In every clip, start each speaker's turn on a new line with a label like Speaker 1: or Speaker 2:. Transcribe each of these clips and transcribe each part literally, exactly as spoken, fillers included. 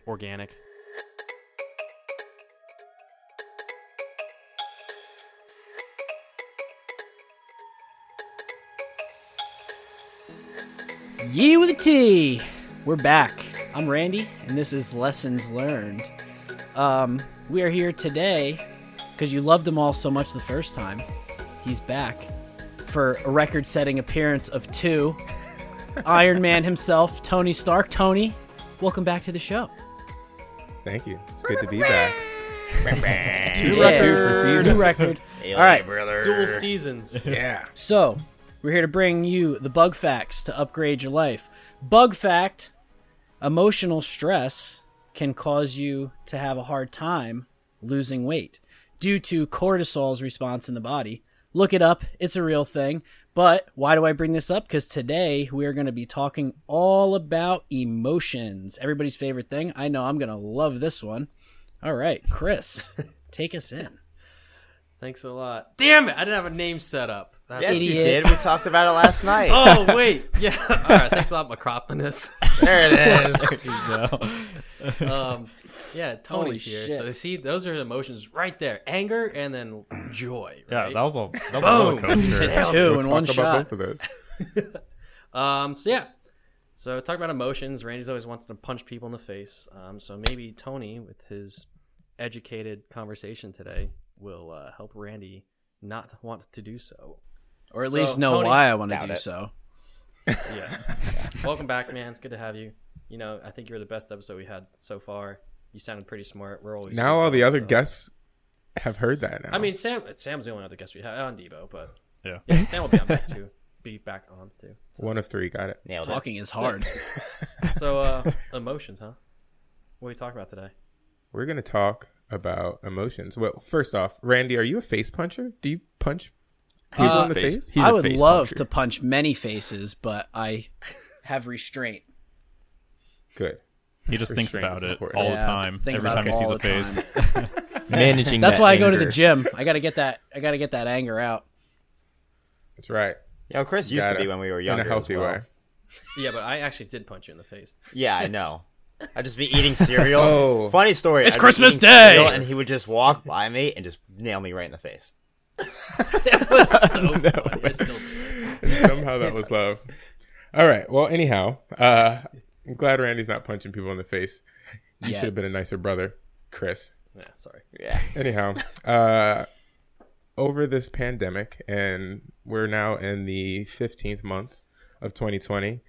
Speaker 1: organic.
Speaker 2: Yee with a T. We're back. I'm Randy, and this is Lessons Learned. Um, we are here today because you loved them all so much the first time. He's back for a record-setting appearance of two. Iron Man himself, Tony Stark. Tony, welcome back to the show.
Speaker 3: Thank you. It's good to be back.
Speaker 2: Two
Speaker 3: yeah. record for season.
Speaker 2: New record. All right,
Speaker 4: brother.
Speaker 1: Dual seasons.
Speaker 3: Yeah.
Speaker 2: So, we're here to bring you the bug facts to upgrade your life. Bug fact, emotional stress can cause you to have a hard time losing weight due to cortisol's response in the body. Look it up. It's a real thing. But why do I bring this up? Because today we are going to be talking all about emotions. Everybody's favorite thing. I know I'm going to love this one. All right, Chris, take us in.
Speaker 1: Thanks a lot. Damn it! I didn't have a name set up. That's
Speaker 4: Yes,
Speaker 2: Idiot.
Speaker 4: you did. We talked about it last night.
Speaker 1: Oh, wait. Yeah. All right. Thanks a lot, Macropolis.
Speaker 4: There it is.
Speaker 1: um, yeah, Tony's
Speaker 2: Holy
Speaker 1: here.
Speaker 2: shit.
Speaker 1: So, see, those are the emotions right there. Anger and then joy. Right?
Speaker 5: Yeah, that was a that was a
Speaker 1: Boom.
Speaker 5: roller coaster.
Speaker 2: Hit two
Speaker 3: We'll
Speaker 2: in
Speaker 3: talk
Speaker 2: one
Speaker 3: about
Speaker 2: shot.
Speaker 3: both of those.
Speaker 1: Um, so, yeah. So, talking about emotions, Randy's always wanted to punch people in the face. Um, so, maybe Tony, with his educated conversation today, will uh, help Randy not want to do so.
Speaker 2: Or at
Speaker 1: So,
Speaker 2: least know
Speaker 1: Tony-
Speaker 2: why I want to
Speaker 4: Doubt
Speaker 2: do
Speaker 4: it.
Speaker 2: so.
Speaker 1: Yeah. Welcome back, man. It's good to have you. You know, I think you're the best episode we had so far. You sounded pretty smart. We're always
Speaker 3: Now all the other
Speaker 1: so.
Speaker 3: guests have heard that now.
Speaker 1: I mean, Sam. Sam's the only other guest we have on Debo, but
Speaker 5: Yeah.
Speaker 1: yeah, Sam will be on back too. Be back on too.
Speaker 3: one of three. Got it.
Speaker 4: Nailed it.
Speaker 2: Talking is hard.
Speaker 1: So, uh, emotions, huh? What are we talking about today?
Speaker 3: We're going to talk about emotions. Well, first off, Randy, are you a face puncher? Do you punch people
Speaker 2: Uh,
Speaker 3: in the face?
Speaker 5: face- He's
Speaker 2: I
Speaker 5: a
Speaker 2: would
Speaker 5: face
Speaker 2: love
Speaker 5: puncher.
Speaker 2: to punch many faces, but I have restraint.
Speaker 3: Good.
Speaker 5: He just thinks
Speaker 3: Restraint
Speaker 5: about
Speaker 3: is
Speaker 5: it
Speaker 3: important.
Speaker 5: all
Speaker 2: Yeah,
Speaker 5: the time.
Speaker 2: think
Speaker 5: Every
Speaker 2: about
Speaker 5: time
Speaker 2: it
Speaker 5: he sees
Speaker 2: all
Speaker 5: a
Speaker 2: the
Speaker 5: face.
Speaker 2: time.
Speaker 4: Managing
Speaker 2: That's
Speaker 4: that
Speaker 2: why I go to the
Speaker 4: anger.
Speaker 2: gym. I gotta get that. I gotta get that anger out.
Speaker 3: That's right.
Speaker 4: You know, Chris used
Speaker 3: Got
Speaker 4: to be
Speaker 3: it.
Speaker 4: when we were
Speaker 3: In
Speaker 4: younger.
Speaker 3: a healthy
Speaker 4: as well.
Speaker 3: way.
Speaker 1: Yeah, but I actually did punch you in the face.
Speaker 4: Yeah, I know. I'd just be eating cereal.
Speaker 3: Oh.
Speaker 4: Funny story.
Speaker 2: It's
Speaker 4: I'd be
Speaker 2: Christmas
Speaker 4: eating
Speaker 2: Day!
Speaker 4: cereal, and he would just walk by me and just nail me right in the face.
Speaker 1: It was so funny. I still do.
Speaker 3: Somehow that was love. All right. Well, anyhow, uh, I'm glad Randy's not punching people in the face. You
Speaker 2: Yeah.
Speaker 3: should have been a nicer brother, Chris.
Speaker 1: Yeah, sorry.
Speaker 4: Yeah.
Speaker 3: Anyhow, uh, over this pandemic, and we're now in the fifteenth month of twenty twenty.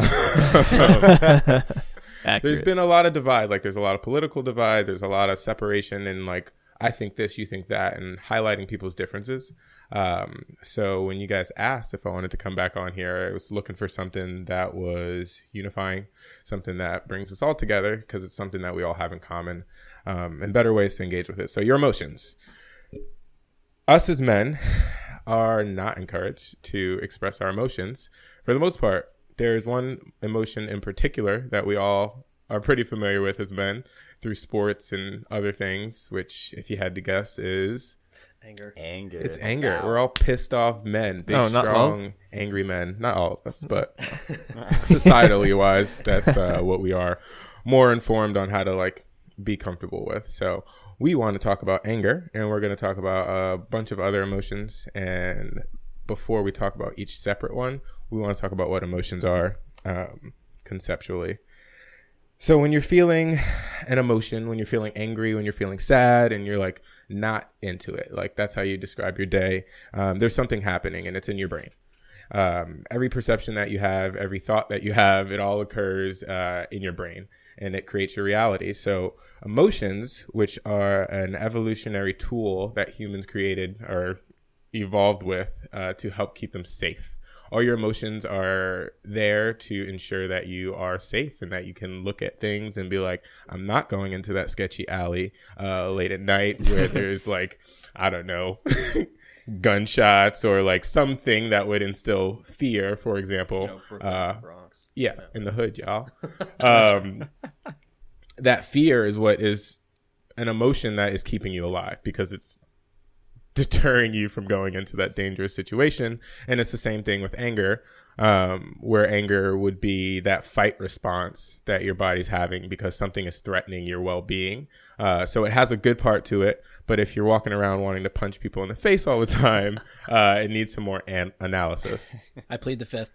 Speaker 3: There's been a lot of divide. Like, there's a lot of political divide. There's a lot of separation, and like, I think this, you think that, and highlighting people's differences. Um, so when you guys asked if I wanted to come back on here, I was looking for something that was unifying, something that brings us all together, because it's something that we all have in common, um, and better ways to engage with it. So your emotions. Us as men are not encouraged to express our emotions for the most part. There's one emotion in particular that we all are pretty familiar with as men through sports and other things, which, if you had to guess, is
Speaker 1: Anger.
Speaker 4: Anger.
Speaker 3: it's anger.
Speaker 4: Wow.
Speaker 3: We're all pissed off men, big,
Speaker 5: No, not
Speaker 3: strong,
Speaker 5: love.
Speaker 3: angry men. Not all of us, but societally wise, that's uh, what we are. More informed on how to like be comfortable with. So we want to talk about anger, and we're going to talk about a bunch of other emotions. And before we talk about each separate one, we want to talk about what emotions are um, conceptually. So when you're feeling an emotion, when you're feeling angry, when you're feeling sad, and you're like not into it, like that's how you describe your day, um, there's something happening, and it's in your brain. Um, every perception that you have, every thought that you have, it all occurs uh, in your brain, and it creates your reality. So emotions, which are an evolutionary tool that humans created or evolved with uh, to help keep them safe. All your emotions are there to ensure that you are safe and that you can look at things and be like, I'm not going into that sketchy alley uh, late at night where there's like, I don't know, gunshots or like something that would instill fear, for example.
Speaker 1: You know, Brooklyn,
Speaker 3: uh,
Speaker 1: Bronx.
Speaker 3: yeah, in the hood, y'all. Um, that fear is what is an emotion that is keeping you alive because it's deterring you from going into that dangerous situation. And it's the same thing with anger. um, where anger would be that fight response that your body's having because something is threatening your well-being. Uh, so it has a good part to it, but if you're walking around wanting to punch people in the face all the time, uh, it needs some more an- analysis.
Speaker 2: I plead the fifth.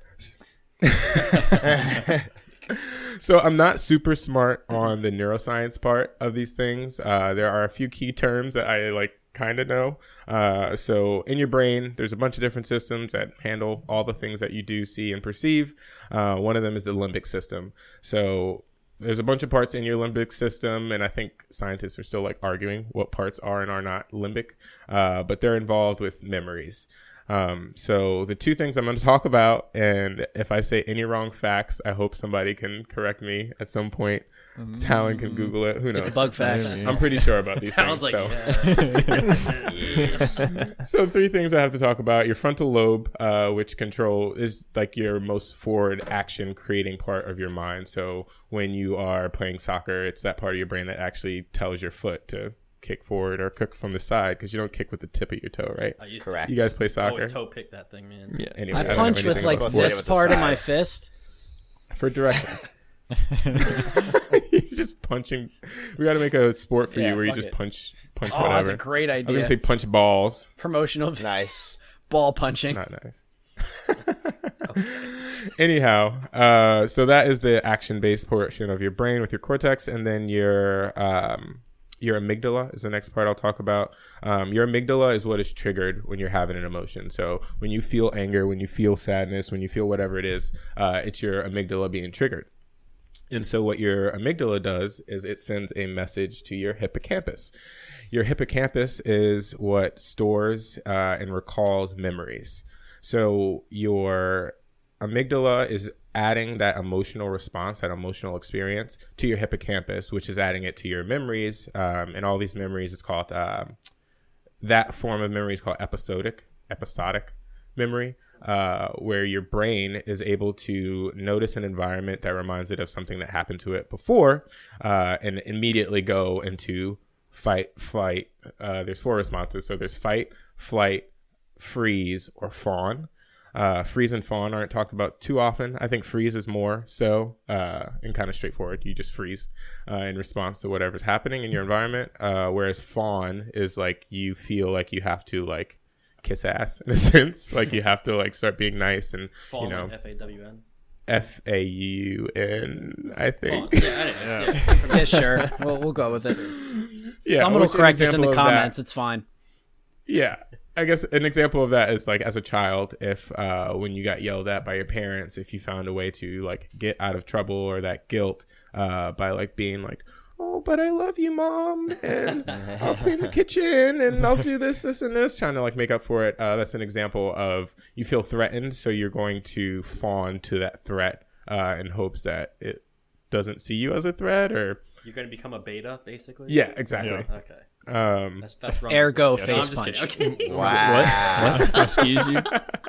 Speaker 3: So I'm not super smart on the neuroscience part of these things. Uh, there are a few key terms that I like kind of know. Uh, so in your brain, there's a bunch of different systems that handle all the things that you do, see, and perceive. Uh, one of them is the limbic system. So there's a bunch of parts in your limbic system, and I think scientists are still like arguing what parts are and are not limbic, uh, but they're involved with memories. Um, so the two things I'm going to talk about, and if I say any wrong facts, I hope somebody can correct me at some point. Mm-hmm. Talon can Google it. Who
Speaker 2: Get
Speaker 3: knows?
Speaker 2: the bug facts.
Speaker 3: I'm pretty sure about these
Speaker 1: Talon's
Speaker 3: things.
Speaker 1: like,
Speaker 3: so.
Speaker 1: yes.
Speaker 3: So three things I have to talk about. Your frontal lobe, uh, which control is like your most forward action creating part of your mind. So when you are playing soccer, it's that part of your brain that actually tells your foot to kick forward or kick from the side, because you don't kick with the tip of your toe, right?
Speaker 1: I used
Speaker 4: Correct.
Speaker 3: You guys play
Speaker 1: to
Speaker 3: soccer?
Speaker 1: always toe pick that thing, man.
Speaker 5: Yeah.
Speaker 3: Anyway,
Speaker 2: I
Speaker 3: don't
Speaker 2: punch
Speaker 3: know
Speaker 2: with
Speaker 3: anything
Speaker 2: like
Speaker 3: about
Speaker 4: sports.
Speaker 2: this
Speaker 4: With the
Speaker 2: part of
Speaker 4: side.
Speaker 2: my fist.
Speaker 3: for direction. You're just punching. We got to make a sport for
Speaker 2: Yeah,
Speaker 3: you where you
Speaker 2: fuck
Speaker 3: just
Speaker 2: it.
Speaker 3: punch, punch
Speaker 2: Oh,
Speaker 3: whatever.
Speaker 2: that's a great
Speaker 3: I was
Speaker 2: idea.
Speaker 3: gonna say punch balls.
Speaker 2: Promotional
Speaker 4: Nice.
Speaker 2: ball punching.
Speaker 3: Not nice. Anyhow, uh, so that is the action-based portion of your brain with your cortex, and then your um, your amygdala is the next part I'll talk about. Um, your amygdala is what is triggered when you're having an emotion. So when you feel anger, when you feel sadness, when you feel whatever it is, uh, it's your amygdala being triggered. And so what your amygdala does is it sends a message to your hippocampus. Your hippocampus is what stores uh, and recalls memories. So your amygdala is adding that emotional response, that emotional experience to your hippocampus, which is adding it to your memories. Um, and all these memories, it's called, um, that form of memory is called episodic, episodic memory. Uh, where your brain is able to notice an environment that reminds it of something that happened to it before, uh, and immediately go into fight, flight. Uh, there's four responses. So there's fight, flight, freeze, or fawn. Uh, freeze and fawn aren't talked about too often. I think freeze is more so, uh, and kind of straightforward. You just freeze uh, in response to whatever's happening in your environment. Uh, whereas fawn is like you feel like you have to like kiss ass in a sense, like you have to like start being nice and
Speaker 1: Fawn,
Speaker 3: you know
Speaker 1: F A W N.
Speaker 3: F A U N I think.
Speaker 1: Fawn. Yeah, I didn't, yeah.
Speaker 2: Yeah, sure. We'll, we'll go with it.
Speaker 3: Yeah,
Speaker 2: Someone will
Speaker 3: which an
Speaker 2: correct us in
Speaker 3: example
Speaker 2: the
Speaker 3: of that-
Speaker 2: comments. It's fine.
Speaker 3: Yeah, I guess an example of that is like as a child, if uh, when you got yelled at by your parents, if you found a way to like get out of trouble or that guilt uh, by like being like, oh, but I love you, Mom, and I'll clean the kitchen, and I'll do this, this, and this, trying to like make up for it. Uh, that's an example of you feel threatened, so you're going to fawn to that threat uh, in hopes that it doesn't see you as a threat, or
Speaker 1: You're going to become a beta, basically?
Speaker 3: yeah, exactly.
Speaker 1: Okay.
Speaker 3: Um,
Speaker 1: That's, that's wrong.
Speaker 2: Ergo
Speaker 1: No,
Speaker 2: face
Speaker 1: I'm just
Speaker 2: punch.
Speaker 1: kidding. Okay.
Speaker 4: Wow.
Speaker 5: What? Excuse you?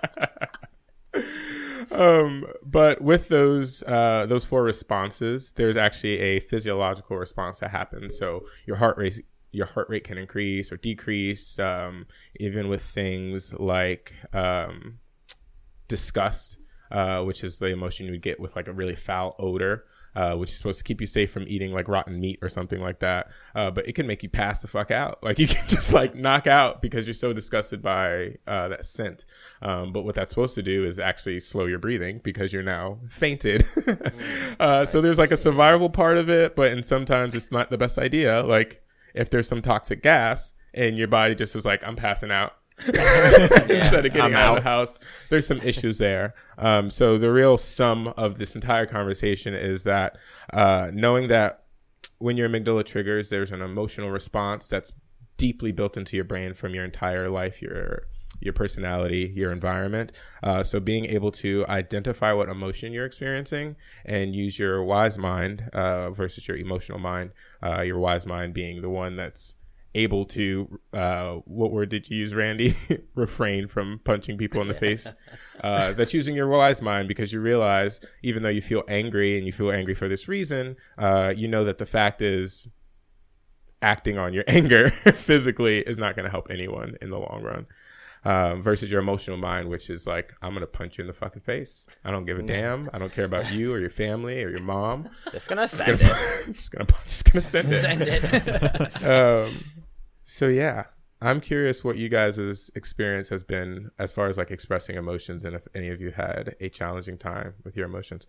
Speaker 3: um, but with those uh, those four responses, there's actually a physiological response that happens. So your heart rate your heart rate can increase or decrease, um, even with things like um, disgust, uh, which is the emotion you would get with like a really foul odor. Uh, which is supposed to keep you safe from eating like rotten meat or something like that. Uh, but it can make you pass the fuck out. Like you can just like knock out because you're so disgusted by uh, that scent. Um, but what that's supposed to do is actually slow your breathing because you're now fainted. uh, so there's like a survival part of it, but and sometimes it's not the best idea. Like if there's some toxic gas and your body just is like, I'm passing out. Instead of getting
Speaker 4: I'm
Speaker 3: out,
Speaker 4: out.
Speaker 3: of the house, there's some issues there. Um, so the real sum of this entire conversation is that uh, knowing that when your amygdala triggers, there's an emotional response that's deeply built into your brain from your entire life, your your personality, your environment. Uh, so being able to identify what emotion you're experiencing and use your wise mind uh, versus your emotional mind. Uh, your wise mind being the one that's able to, uh, what word did you use, Randy? Refrain from punching people in the face. Uh, that's using your wise mind because you realize, even though you feel angry and you feel angry for this reason, uh, you know that the fact is acting on your anger physically is not going to help anyone in the long run. um, versus your emotional mind, which is like, I'm going to punch you in the fucking face. I don't give a damn. I don't care about you or your family or your mom.
Speaker 4: Just gonna send it.
Speaker 3: I'm just going to just gonna send it.
Speaker 2: Send it.
Speaker 3: um, so yeah, I'm curious what you guys' experience has been as far as like expressing emotions, and if any of you had a challenging time with your emotions.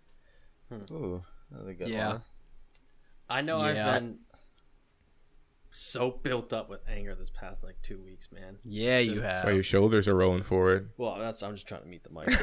Speaker 4: Ooh, that was a good
Speaker 2: Yeah.
Speaker 4: one.
Speaker 1: I know
Speaker 2: Yeah.
Speaker 1: I've been so built up with anger this past like two weeks, man.
Speaker 2: Yeah,
Speaker 1: It's
Speaker 2: you
Speaker 1: just-
Speaker 3: That's why
Speaker 2: have.
Speaker 3: your shoulders are rolling forward.
Speaker 1: Well, that's I'm just trying to meet the mic.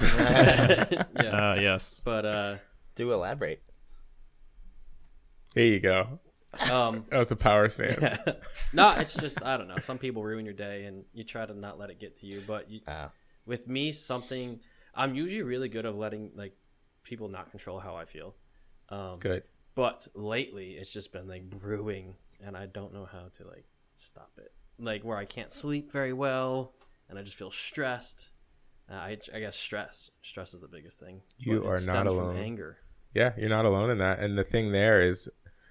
Speaker 1: yeah,
Speaker 5: Uh, yes.
Speaker 1: but uh,
Speaker 4: Do elaborate.
Speaker 3: There you go.
Speaker 1: um,
Speaker 3: That was a power stance.
Speaker 1: no, it's just I don't know. Some people ruin your day, and you try to not let it get to you. But you,
Speaker 4: Uh,
Speaker 1: with me, something I'm usually really good at letting like people not control how I feel. Um,
Speaker 3: Good.
Speaker 1: But lately, it's just been like brewing, and I don't know how to like stop it. Like where I can't sleep very well, and I just feel stressed. Uh, I, I guess stress. Stress is the biggest thing.
Speaker 3: You
Speaker 1: But it
Speaker 3: are not
Speaker 1: stems
Speaker 3: alone.
Speaker 1: From anger.
Speaker 3: Yeah, you're not alone in that. And the thing there is,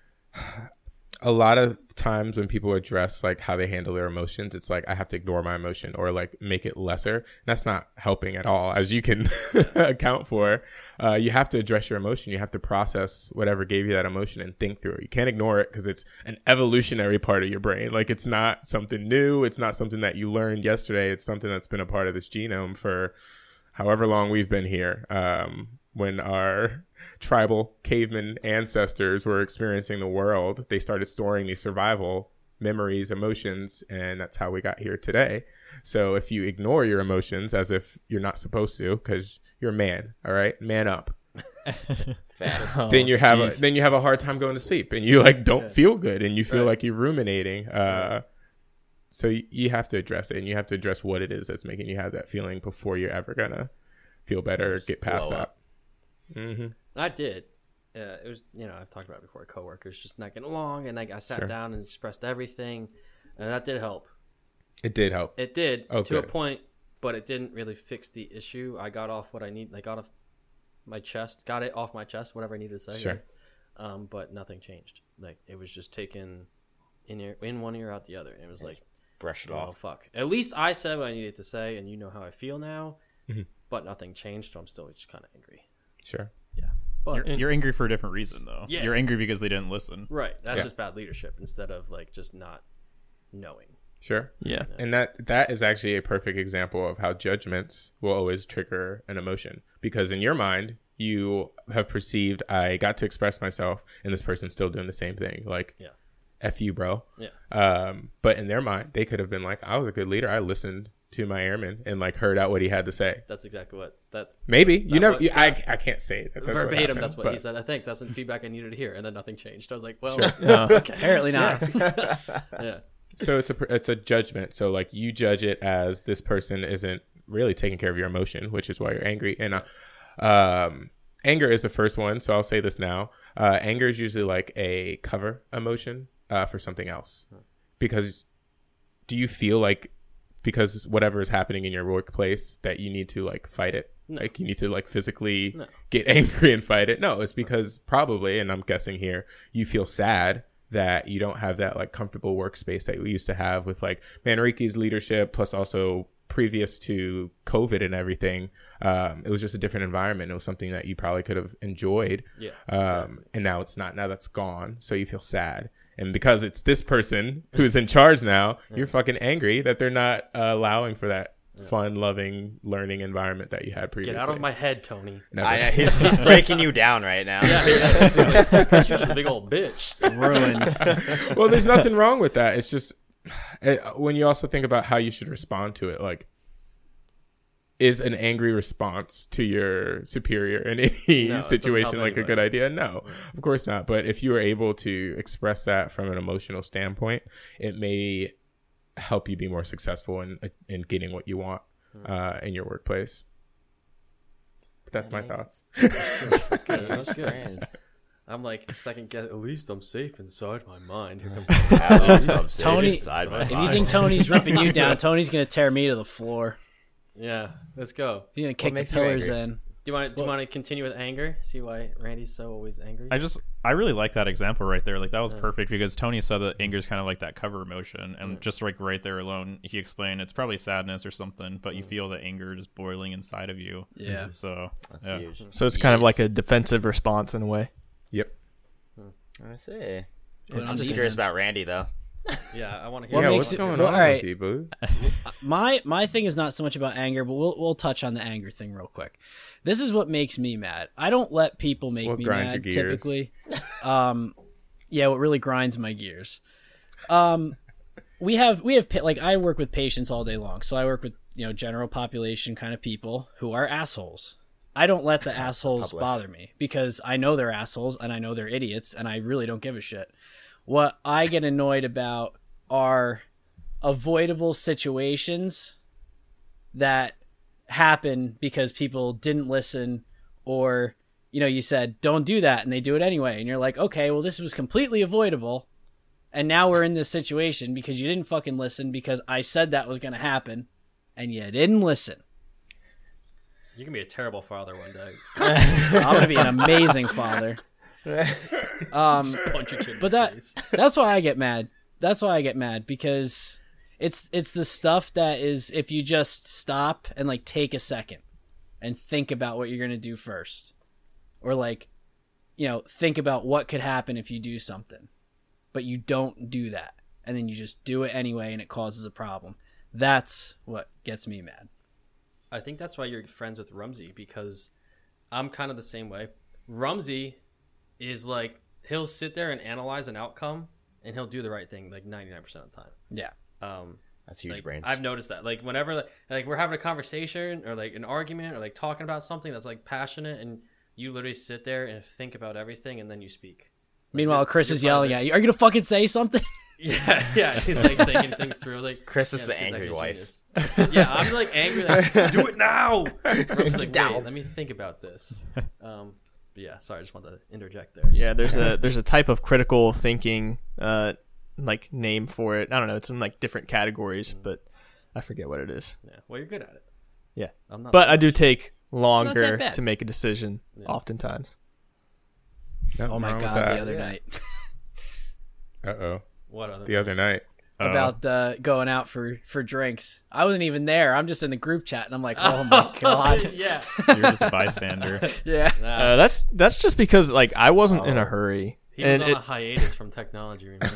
Speaker 3: a lot of times when people address like how they handle their emotions, it's like I have to ignore my emotion or like make it lesser. And that's not helping at all, as you can account for. Uh, you have to address your emotion. You have to process whatever gave you that emotion and think through it. You can't ignore it because it's an evolutionary part of your brain. Like it's not something new. It's not something that you learned yesterday. It's something that's been a part of this genome for however long we've been here. Um, when our tribal caveman ancestors were experiencing the world, they started storing these survival memories, emotions, and that's how we got here today. So if you ignore your emotions as if you're not supposed to, because you're a man, all right, man up,
Speaker 4: fast.
Speaker 3: then you have a,
Speaker 5: geez.
Speaker 3: then you have a hard time going to sleep, and you like don't
Speaker 1: Yeah.
Speaker 3: feel good, and you feel
Speaker 1: Right.
Speaker 3: like you're ruminating. Uh, so you, you have to address it, and you have to address what it is that's making you have that feeling before you're ever gonna feel better or get past
Speaker 4: blow
Speaker 3: that.
Speaker 4: up.
Speaker 3: Mm-hmm.
Speaker 1: I did. Uh, it was, you know, I've talked about it before. Coworkers just not getting along, and like I sat
Speaker 3: Sure.
Speaker 1: down and expressed everything, and that did help.
Speaker 3: It did help.
Speaker 1: It did
Speaker 3: Oh,
Speaker 1: to a
Speaker 3: good.
Speaker 1: point, but it didn't really fix the issue. I got off what I need. I got off my chest, got it off my chest, whatever I needed to say.
Speaker 3: Sure.
Speaker 1: right? Um, but nothing changed. Like it was just taken in ear, in one ear, out the other, and it was like,
Speaker 4: Brush it
Speaker 1: oh
Speaker 4: off.
Speaker 1: fuck. At least I said what I needed to say, and you know how I feel now.
Speaker 3: Mhm.
Speaker 1: But nothing changed, so I'm still just kind of angry.
Speaker 3: Sure.
Speaker 1: But
Speaker 5: You're, you're angry for a different reason, though.
Speaker 1: Yeah.
Speaker 5: You're angry because they didn't listen.
Speaker 1: right, that's
Speaker 3: Yeah.
Speaker 1: just bad leadership instead of like just not knowing.
Speaker 3: Sure.
Speaker 5: Yeah.
Speaker 3: And that that is actually a perfect example of how judgments will always trigger an emotion, because in your mind you have perceived I got to express myself and this person's still doing the same thing, like
Speaker 1: Yeah.
Speaker 3: F you, bro.
Speaker 1: Yeah.
Speaker 3: Um, but in their mind they could have been like, I was a good leader, I listened to my airman and like heard out what he had to say.
Speaker 1: That's exactly what that's
Speaker 3: Maybe you
Speaker 1: That
Speaker 3: never.
Speaker 1: what-
Speaker 3: You, I I can't say that. That's what
Speaker 1: verbatim.
Speaker 3: happened,
Speaker 1: that's what
Speaker 3: but-
Speaker 1: he said. I think that's some feedback I needed to hear, and then nothing changed. I was like, well,
Speaker 2: Apparently not.
Speaker 1: yeah,
Speaker 3: So it's a it's a judgment. So like you judge it as this person isn't really taking care of your emotion, which is why you're angry. And uh, um, anger is the first one. So I'll say this now. Uh, anger is usually like a cover emotion uh, for something else. Because do you feel like because whatever is happening in your workplace that you need to like fight it?
Speaker 1: No.
Speaker 3: Like you need to like physically
Speaker 1: No.
Speaker 3: get angry and fight it? No, it's because probably, and I'm guessing here, you feel sad that you don't have that like comfortable workspace that we used to have with like Manrique's leadership, plus also previous to COVID and everything. Um, it was just a different environment. It was something that you probably could have enjoyed.
Speaker 1: yeah.
Speaker 3: Um,
Speaker 1: exactly.
Speaker 3: and now it's not. Now that's gone. So you feel sad. And because it's this person who's in charge now, you're fucking angry that they're not uh, allowing for that fun, loving, learning environment that you had previously.
Speaker 1: Get out of my head, Tony.
Speaker 3: Never.
Speaker 4: I, he's, he's breaking you down right now.
Speaker 1: Yeah, yeah. She's just a big old bitch.
Speaker 2: Ruined.
Speaker 3: Well, there's nothing wrong with that. It's just it, when you also think about how you should respond to it, like, is an angry response to your superior in any
Speaker 1: No, it doesn't
Speaker 3: situation
Speaker 1: help
Speaker 3: like a
Speaker 1: anybody.
Speaker 3: good idea? No, of course not. But if you are able to express that from an emotional standpoint, it may help you be more successful in in getting what you want uh, in your workplace. But that's my thoughts.
Speaker 1: That's good. That's good.
Speaker 4: Friends.
Speaker 1: I'm like second guess. At least I'm safe inside my mind. Here comes
Speaker 4: At least I'm safe
Speaker 2: Tony,
Speaker 4: inside my
Speaker 2: if you
Speaker 4: mind.
Speaker 2: think Tony's ripping you down, Tony's gonna tear me to the floor.
Speaker 1: yeah. Let's go.
Speaker 2: He's gonna kick the
Speaker 4: makes you
Speaker 2: pillars
Speaker 4: angry?
Speaker 2: in.
Speaker 1: Do you want to do you want to continue with anger? See why Randy's so always angry?
Speaker 5: I just I really like that example right there. Like that was perfect because Tony said that anger is kind of like that cover emotion, and just like right there alone, he explained it's probably sadness or something, but you feel the anger just boiling inside of you.
Speaker 2: Yeah.
Speaker 5: So
Speaker 4: That's
Speaker 5: yeah.
Speaker 4: huge.
Speaker 6: So it's kind of like a defensive response in a way.
Speaker 3: Yep.
Speaker 4: I see.
Speaker 2: Put it on
Speaker 4: I'm just
Speaker 2: defense.
Speaker 4: curious about Randy though.
Speaker 1: yeah, I want to
Speaker 2: What
Speaker 1: hear.
Speaker 3: yeah,
Speaker 2: makes
Speaker 3: what's
Speaker 2: it-
Speaker 3: going
Speaker 2: well,
Speaker 3: on
Speaker 2: all right.
Speaker 3: with you, boo?
Speaker 2: my my thing is not so much about anger, but we'll we'll touch on the anger thing real quick. This is what makes me mad. I don't let people make
Speaker 3: What
Speaker 2: me
Speaker 3: grinds
Speaker 2: mad
Speaker 3: your gears?
Speaker 2: typically. Um, yeah, what really grinds my gears. Um, we have we have pa- like I work with patients all day long, so I work with you know general population kind of people who are assholes. I don't let the assholes
Speaker 4: Public.
Speaker 2: bother me because I know they're assholes and I know they're idiots and I really don't give a shit. What I get annoyed about are avoidable situations that happen because people didn't listen, or you know you said don't do that and they do it anyway, and you're like, okay, well this was completely avoidable and now we're in this situation because you didn't fucking listen because I said that was going to happen and you didn't listen.
Speaker 1: You can be a terrible father one day.
Speaker 2: I'm going to be an amazing father. Um
Speaker 1: Punch a kid in
Speaker 2: But
Speaker 1: the
Speaker 2: that
Speaker 1: face.
Speaker 2: that's why I get mad. That's why I get mad because it's it's the stuff that is if you just stop and like take a second and think about what you're going to do first, or like you know think about what could happen if you do something, but you don't do that and then you just do it anyway and it causes a problem. That's what gets me mad.
Speaker 1: I think that's why you're friends with Rumsey, because I'm kind of the same way. Rumsey is like, he'll sit there and analyze an outcome and he'll do the right thing like ninety-nine percent of the time.
Speaker 2: Yeah.
Speaker 1: Um,
Speaker 4: That's huge
Speaker 1: like,
Speaker 4: brains.
Speaker 1: I've noticed that. Like whenever like, like we're having a conversation or like an argument or like talking about something that's like passionate, and you literally sit there and think about everything and then you speak. Like,
Speaker 2: Meanwhile,
Speaker 1: you're-
Speaker 2: Chris
Speaker 1: you're
Speaker 2: is yelling
Speaker 1: part
Speaker 2: at you. Are you going to fucking say something?
Speaker 1: Yeah, yeah. He's like thinking things through. Like
Speaker 4: Chris is
Speaker 1: yeah,
Speaker 4: the
Speaker 1: this kid's
Speaker 4: angry
Speaker 1: actually a
Speaker 4: wife.
Speaker 1: genius. Yeah, I'm like angry. Like, do it now. Rumsey's like,
Speaker 4: Down.
Speaker 1: wait, let me think about this. Um, but yeah, sorry, I just wanted to interject there.
Speaker 6: Yeah, there's a there's a type of critical thinking uh like name for it. I don't know, it's in like different categories, but I forget what it is.
Speaker 1: Yeah, well, you're good at it.
Speaker 6: Yeah.
Speaker 1: I'm not.
Speaker 6: But I do take longer
Speaker 2: bad.
Speaker 6: to make a decision
Speaker 1: Yeah.
Speaker 6: oftentimes.
Speaker 2: Oh my God, the other night.
Speaker 3: Uh oh.
Speaker 1: What other?
Speaker 3: The other night.
Speaker 5: Oh.
Speaker 2: About uh, going out for, for drinks. I wasn't even there. I'm just in the group chat, and I'm like, oh my God.
Speaker 1: yeah.
Speaker 5: You're just a bystander.
Speaker 2: Yeah.
Speaker 1: Nah,
Speaker 6: Uh, that's that's just because like I wasn't in a hurry.
Speaker 1: he was
Speaker 6: and
Speaker 1: on
Speaker 6: it-
Speaker 1: a hiatus from technology. Remember?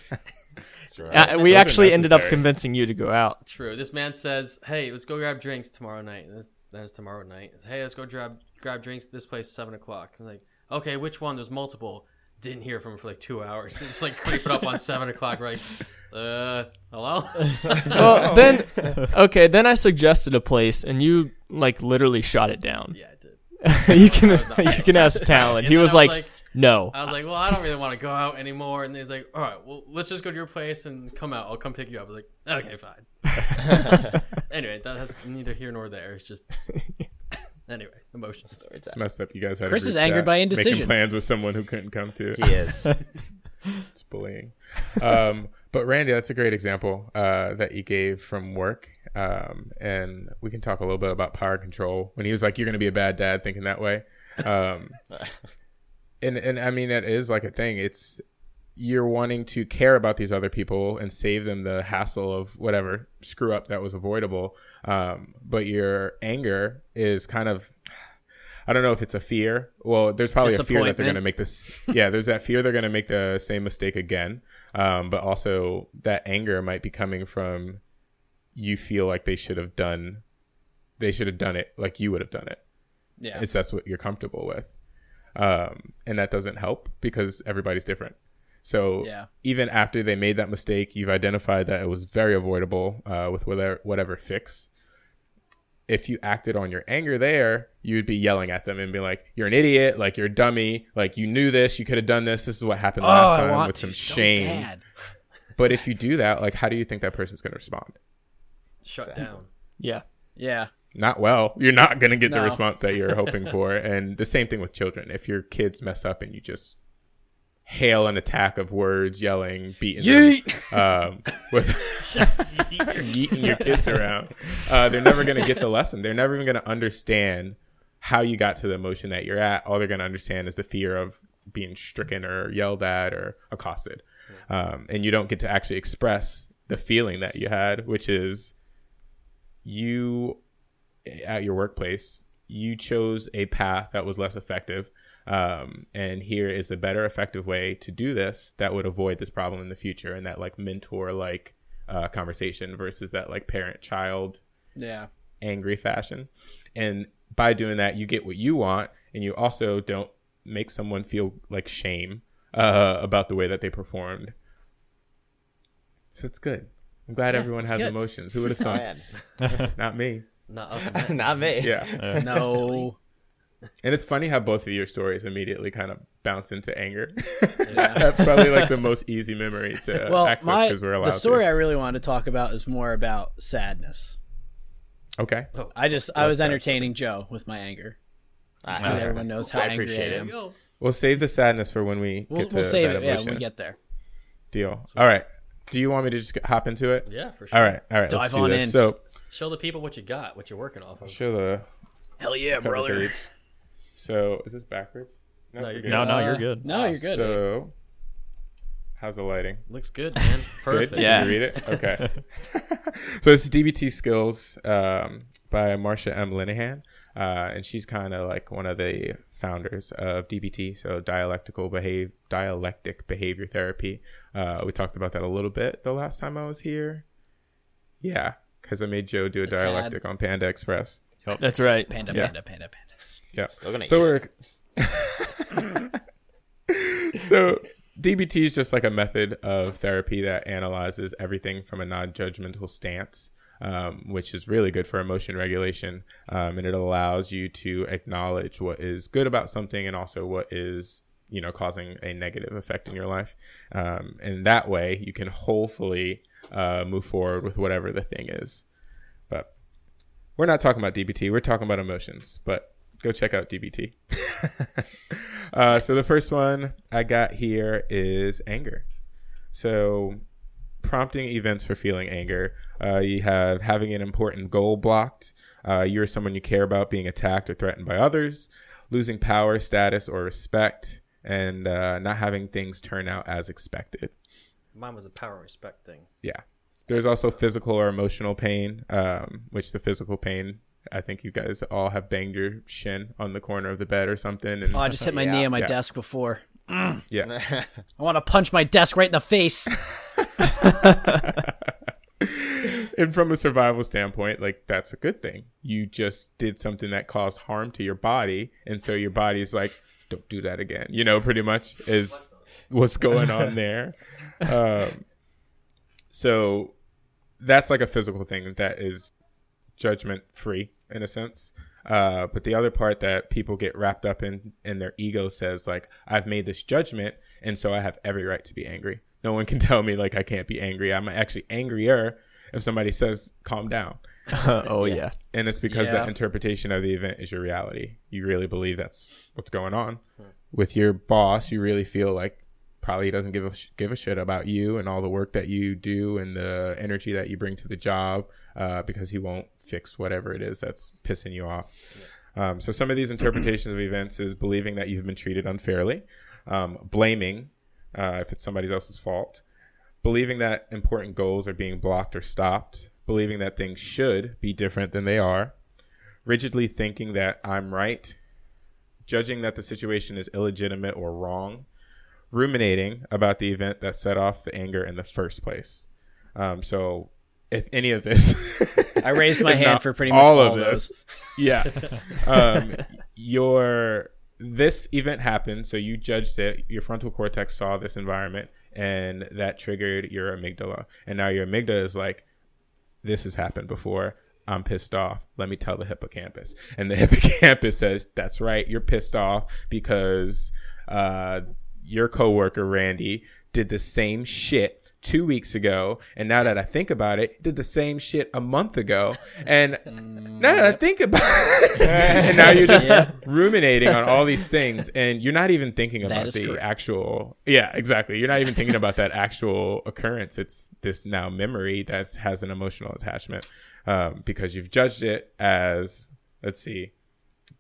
Speaker 4: That's right.
Speaker 6: uh, we
Speaker 3: Those are
Speaker 6: actually ended up
Speaker 3: necessary.
Speaker 6: convincing you to go out.
Speaker 1: True. This man says, "Hey, let's go grab drinks tomorrow night." And this, that was tomorrow night. It's, hey, let's go grab grab drinks at this place seven o'clock. I'm like, okay, which one? There's multiple. Didn't hear from him for like two hours. It's like creeping up on seven o'clock. We're like, uh, hello.
Speaker 6: Well, then okay, then I suggested a place and you like literally shot it down.
Speaker 1: Yeah, I did.
Speaker 6: you can
Speaker 1: was not
Speaker 6: you can ask Talon.
Speaker 1: And
Speaker 6: He
Speaker 1: then
Speaker 6: was
Speaker 1: I
Speaker 6: like, no.
Speaker 1: I was like, well, I don't really want to go out anymore. And he's like, all right, well, let's just go to your place and come out. I'll come pick you up. I was like, okay, fine. Anyway, that has neither here nor there. It's just anyway, emotions.
Speaker 3: It's messed up. You guys had
Speaker 2: Chris
Speaker 3: a group
Speaker 2: is angered
Speaker 3: chat
Speaker 2: by
Speaker 3: making
Speaker 2: indecision.
Speaker 3: plans with someone who couldn't come to.
Speaker 4: He is.
Speaker 3: It's bullying. Um, but Randy, that's a great example uh, that you gave from work. Um, and we can talk a little bit about power control when he was like, you're going to be a bad dad thinking that way. Um, and, and I mean, that is like a thing. It's you're wanting to care about these other people and save them the hassle of whatever screw up that was avoidable. Um, but your anger is kind of, I don't know if it's a fear. Well, there's probably a fear that they're going to
Speaker 2: Disappointment.
Speaker 3: make this. Yeah, there's that fear they're going to make the same mistake again. Um, but also that anger might be coming from you feel like they should have done, they should have done it like you would have done it.
Speaker 2: Yeah.
Speaker 3: It's that's what you're comfortable with. Um, and that doesn't help because everybody's different. So
Speaker 2: Yeah.
Speaker 3: even after they made that mistake, you've identified that it was very avoidable uh, with whatever, whatever fix. If you acted on your anger there, you would be yelling at them and be like, you're an idiot, like you're a dummy, like you knew this, you could have done this. This is what happened
Speaker 2: Oh,
Speaker 3: last
Speaker 2: I
Speaker 3: time
Speaker 2: want
Speaker 3: with
Speaker 2: to
Speaker 3: some
Speaker 2: so
Speaker 3: shame.
Speaker 2: bad.
Speaker 3: But if you do that, like, how do you think that person's going to respond?
Speaker 1: Shut down.
Speaker 6: Yeah.
Speaker 2: Yeah.
Speaker 3: Not well. You're not going to get the
Speaker 2: No.
Speaker 3: response that you're hoping for. And the same thing with children. If your kids mess up and you just hail an attack of words, yelling, beating
Speaker 2: Yeet.
Speaker 3: them, um, with yeeting your kids around, uh, they're never going to get the lesson. They're never even going to understand how you got to the emotion that you're at. All they're going to understand is the fear of being stricken or yelled at or accosted. Um, and you don't get to actually express the feeling that you had, which is you at your workplace, you chose a path that was less effective. Um, and here is a better effective way to do this that would avoid this problem in the future. And that like mentor like uh, conversation versus that like parent child
Speaker 2: Yeah.
Speaker 3: angry fashion. And by doing that, you get what you want. And you also don't make someone feel like shame uh, about the way that they performed. So it's good. I'm glad
Speaker 2: Yeah,
Speaker 3: everyone
Speaker 2: it's
Speaker 3: has
Speaker 2: good.
Speaker 3: emotions. Who would have
Speaker 4: Oh,
Speaker 3: thought?
Speaker 4: man.
Speaker 3: Not me.
Speaker 1: Not us. men.
Speaker 4: Not me.
Speaker 3: Yeah.
Speaker 2: No.
Speaker 3: And it's funny how both of your stories immediately kind of bounce into anger.
Speaker 2: Yeah.
Speaker 3: That's probably like the most easy memory to
Speaker 2: Well,
Speaker 3: access
Speaker 2: my
Speaker 3: because we're allowed
Speaker 2: the story
Speaker 3: to.
Speaker 2: I really wanted to talk about is more about sadness.
Speaker 3: Okay.
Speaker 2: I just I was
Speaker 3: sad
Speaker 2: entertaining Joe with my anger.
Speaker 4: I,
Speaker 2: Because everyone knows how
Speaker 4: I
Speaker 2: angry I
Speaker 4: appreciate it.
Speaker 2: am.
Speaker 3: We'll save the sadness for when we
Speaker 2: We'll,
Speaker 3: get to
Speaker 2: we'll save
Speaker 3: that
Speaker 2: it. Yeah,
Speaker 3: emotion.
Speaker 2: when we get there.
Speaker 3: Deal. All right. Do you want me to just hop into it?
Speaker 1: Yeah, for sure.
Speaker 3: All right. All right.
Speaker 2: Dive
Speaker 3: let's do
Speaker 2: on
Speaker 3: this.
Speaker 2: in.
Speaker 3: So
Speaker 1: Show the people what you got, what you're working off of.
Speaker 3: show the
Speaker 2: Hell yeah,
Speaker 3: cover
Speaker 2: brother.
Speaker 3: page. So is this backwards?
Speaker 1: No,
Speaker 3: we're
Speaker 1: you're
Speaker 3: good.
Speaker 5: No, no,
Speaker 2: Uh,
Speaker 5: you're good.
Speaker 2: No, you're good.
Speaker 3: So how's the lighting?
Speaker 1: Looks good, man. Perfect.
Speaker 3: Good?
Speaker 6: Yeah.
Speaker 3: Did you read it? Okay. So it's D B T Skills um, by Marcia M. Linehan. Uh, and she's kind of like one of the founders of D B T, so dialectical behave, dialectic behavior therapy. Uh, we talked about that a little bit the last time I was here. Yeah, because I made Joe do a,
Speaker 2: A tad.
Speaker 3: dialectic on Panda Express.
Speaker 6: That's right.
Speaker 2: Panda,
Speaker 3: Yeah.
Speaker 2: panda, panda, panda.
Speaker 3: Yeah.
Speaker 4: Still gonna
Speaker 3: So
Speaker 4: eat
Speaker 3: we're so D B T is just like a method of therapy that analyzes everything from a non-judgmental stance, um, which is really good for emotion regulation, um, and it allows you to acknowledge what is good about something and also what is, you know, causing a negative effect in your life. Um, and that way, you can hopefully uh, move forward with whatever the thing is. But we're not talking about D B T; we're talking about emotions. But go check out D B T. uh, so the first one I got here is anger. So prompting events for feeling anger. Uh, you have having an important goal blocked. Uh, you're someone you care about being attacked or threatened by others. Losing power, status, or respect. And uh, not having things turn out as expected.
Speaker 1: Mine was a power and respect thing.
Speaker 3: Yeah. There's also physical or emotional pain, um, which the physical pain, I think you guys all have banged your shin on the corner of the bed or something. And
Speaker 2: Oh, I just hit my
Speaker 4: Yeah.
Speaker 2: knee on my
Speaker 3: Yeah.
Speaker 2: desk before.
Speaker 3: yeah.
Speaker 2: I want to punch my desk right in the face.
Speaker 3: And from a survival standpoint, like that's a good thing. You just did something that caused harm to your body. And so your body's like, don't do that again. You know, pretty much is what's going on there. Um, so that's like a physical thing that is judgment free in a sense. Uh, but the other part that people get wrapped up in, in their ego says like, I've made this judgment. And so I have every right to be angry. No one can tell me like I can't be angry. I'm actually angrier if somebody says calm down.
Speaker 6: oh yeah.
Speaker 3: And it's because
Speaker 2: Yeah.
Speaker 3: that interpretation of the event is your reality. You really believe that's what's going on. With your boss, you really feel like probably he doesn't give a, sh- give a shit about you and all the work that you do and the energy that you bring to the job uh, because he won't fix whatever it is that's pissing you off. Um, so some of these interpretations of events is believing that you've been treated unfairly, um, blaming uh, if it's somebody else's fault, believing that important goals are being blocked or stopped, believing that things should be different than they are, rigidly thinking that I'm right, judging that the situation is illegitimate or wrong, ruminating about the event that set off the anger in the first place. Um, so if any of this,
Speaker 2: I raised my
Speaker 3: if
Speaker 2: hand
Speaker 3: not
Speaker 2: for pretty much all,
Speaker 3: of
Speaker 2: of
Speaker 3: this,
Speaker 2: those.
Speaker 3: yeah, um, your this event happened, so you judged it. Your frontal cortex saw this environment, and that triggered your amygdala. And now your amygdala is like, this has happened before. I'm pissed off. Let me tell the hippocampus. And the hippocampus says, that's right. You're pissed off because uh, your coworker, Randy, did the same shit two weeks ago. And now that I think about it, did the same shit a month ago. And now that I think about it, and now you're just
Speaker 2: Yeah.
Speaker 3: ruminating on all these things. And you're not even thinking
Speaker 2: That
Speaker 3: about
Speaker 2: is
Speaker 3: the
Speaker 2: correct.
Speaker 3: actual. Yeah, exactly. You're not even thinking about that actual occurrence. It's this now memory that has an emotional attachment. Um, because you've judged it as, let's see,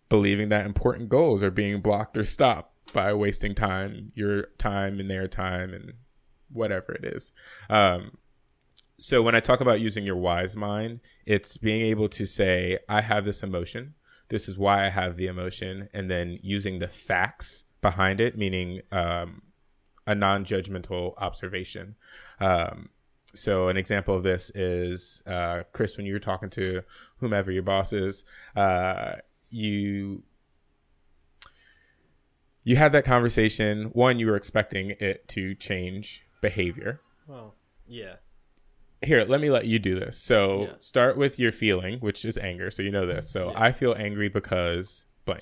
Speaker 3: believing that important goals are being blocked or stopped by wasting time, your time and their time and whatever it is. Um, so when I talk about using your wise mind, it's being able to say, I have this emotion. This is why I have the emotion. And then using the facts behind it, meaning um, a non-judgmental observation. Um, so an example of this is, uh, Chris, when you were talking to whomever your boss is, uh, you you had that conversation. One, you were expecting it to change behavior.
Speaker 1: Well, yeah.
Speaker 3: Here, let me let you do this. So
Speaker 1: Yeah.
Speaker 3: start with your feeling, which is anger. So you know this. So
Speaker 1: Yeah.
Speaker 3: I feel angry because blank.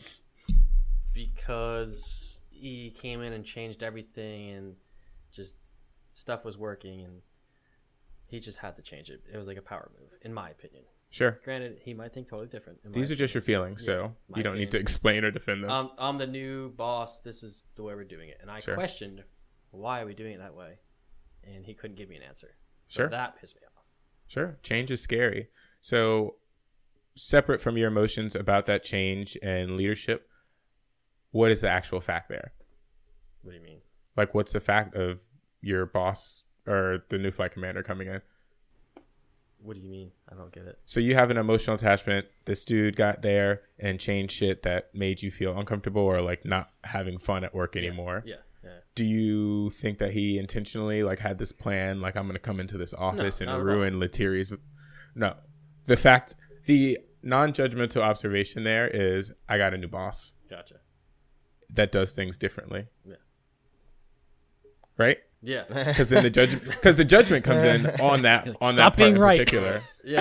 Speaker 1: Because he came in and changed everything and just stuff was working and he just had to change it. It was like a power move, in my opinion.
Speaker 3: Sure.
Speaker 1: Granted, he might think totally different. in my
Speaker 3: These are just your feelings, so
Speaker 1: Yeah, my
Speaker 3: you don't need to
Speaker 1: opinion.
Speaker 3: explain or defend them.
Speaker 1: Um, I'm the new boss. This is the way we're doing it. And I
Speaker 3: Sure.
Speaker 1: questioned, why are we doing it that way? And he couldn't give me an answer. So
Speaker 3: Sure.
Speaker 1: that pissed me off.
Speaker 3: Sure. Change is scary. So separate from your emotions about that change and leadership, what is the actual fact there?
Speaker 1: What do you mean?
Speaker 3: Like, what's the fact of your boss or the new flight commander coming in?
Speaker 1: What do you mean? I don't get it.
Speaker 3: So you have an emotional attachment. This dude got there and changed shit that made you feel uncomfortable or like not having fun at work anymore.
Speaker 1: Yeah, yeah.
Speaker 3: Do you think that he intentionally like had this plan? Like, I'm going to come into this office
Speaker 1: not
Speaker 3: and
Speaker 1: at
Speaker 3: ruin Letiri's. No, the fact, the non-judgmental observation there is, I got a new boss
Speaker 1: Gotcha.
Speaker 3: that does things differently.
Speaker 1: Yeah.
Speaker 3: Right?
Speaker 1: Yeah.
Speaker 3: Because then the judgment, because the judgment comes in on that on
Speaker 2: Stop
Speaker 3: that part
Speaker 2: being
Speaker 3: in
Speaker 2: right.
Speaker 3: particular.
Speaker 1: Yeah.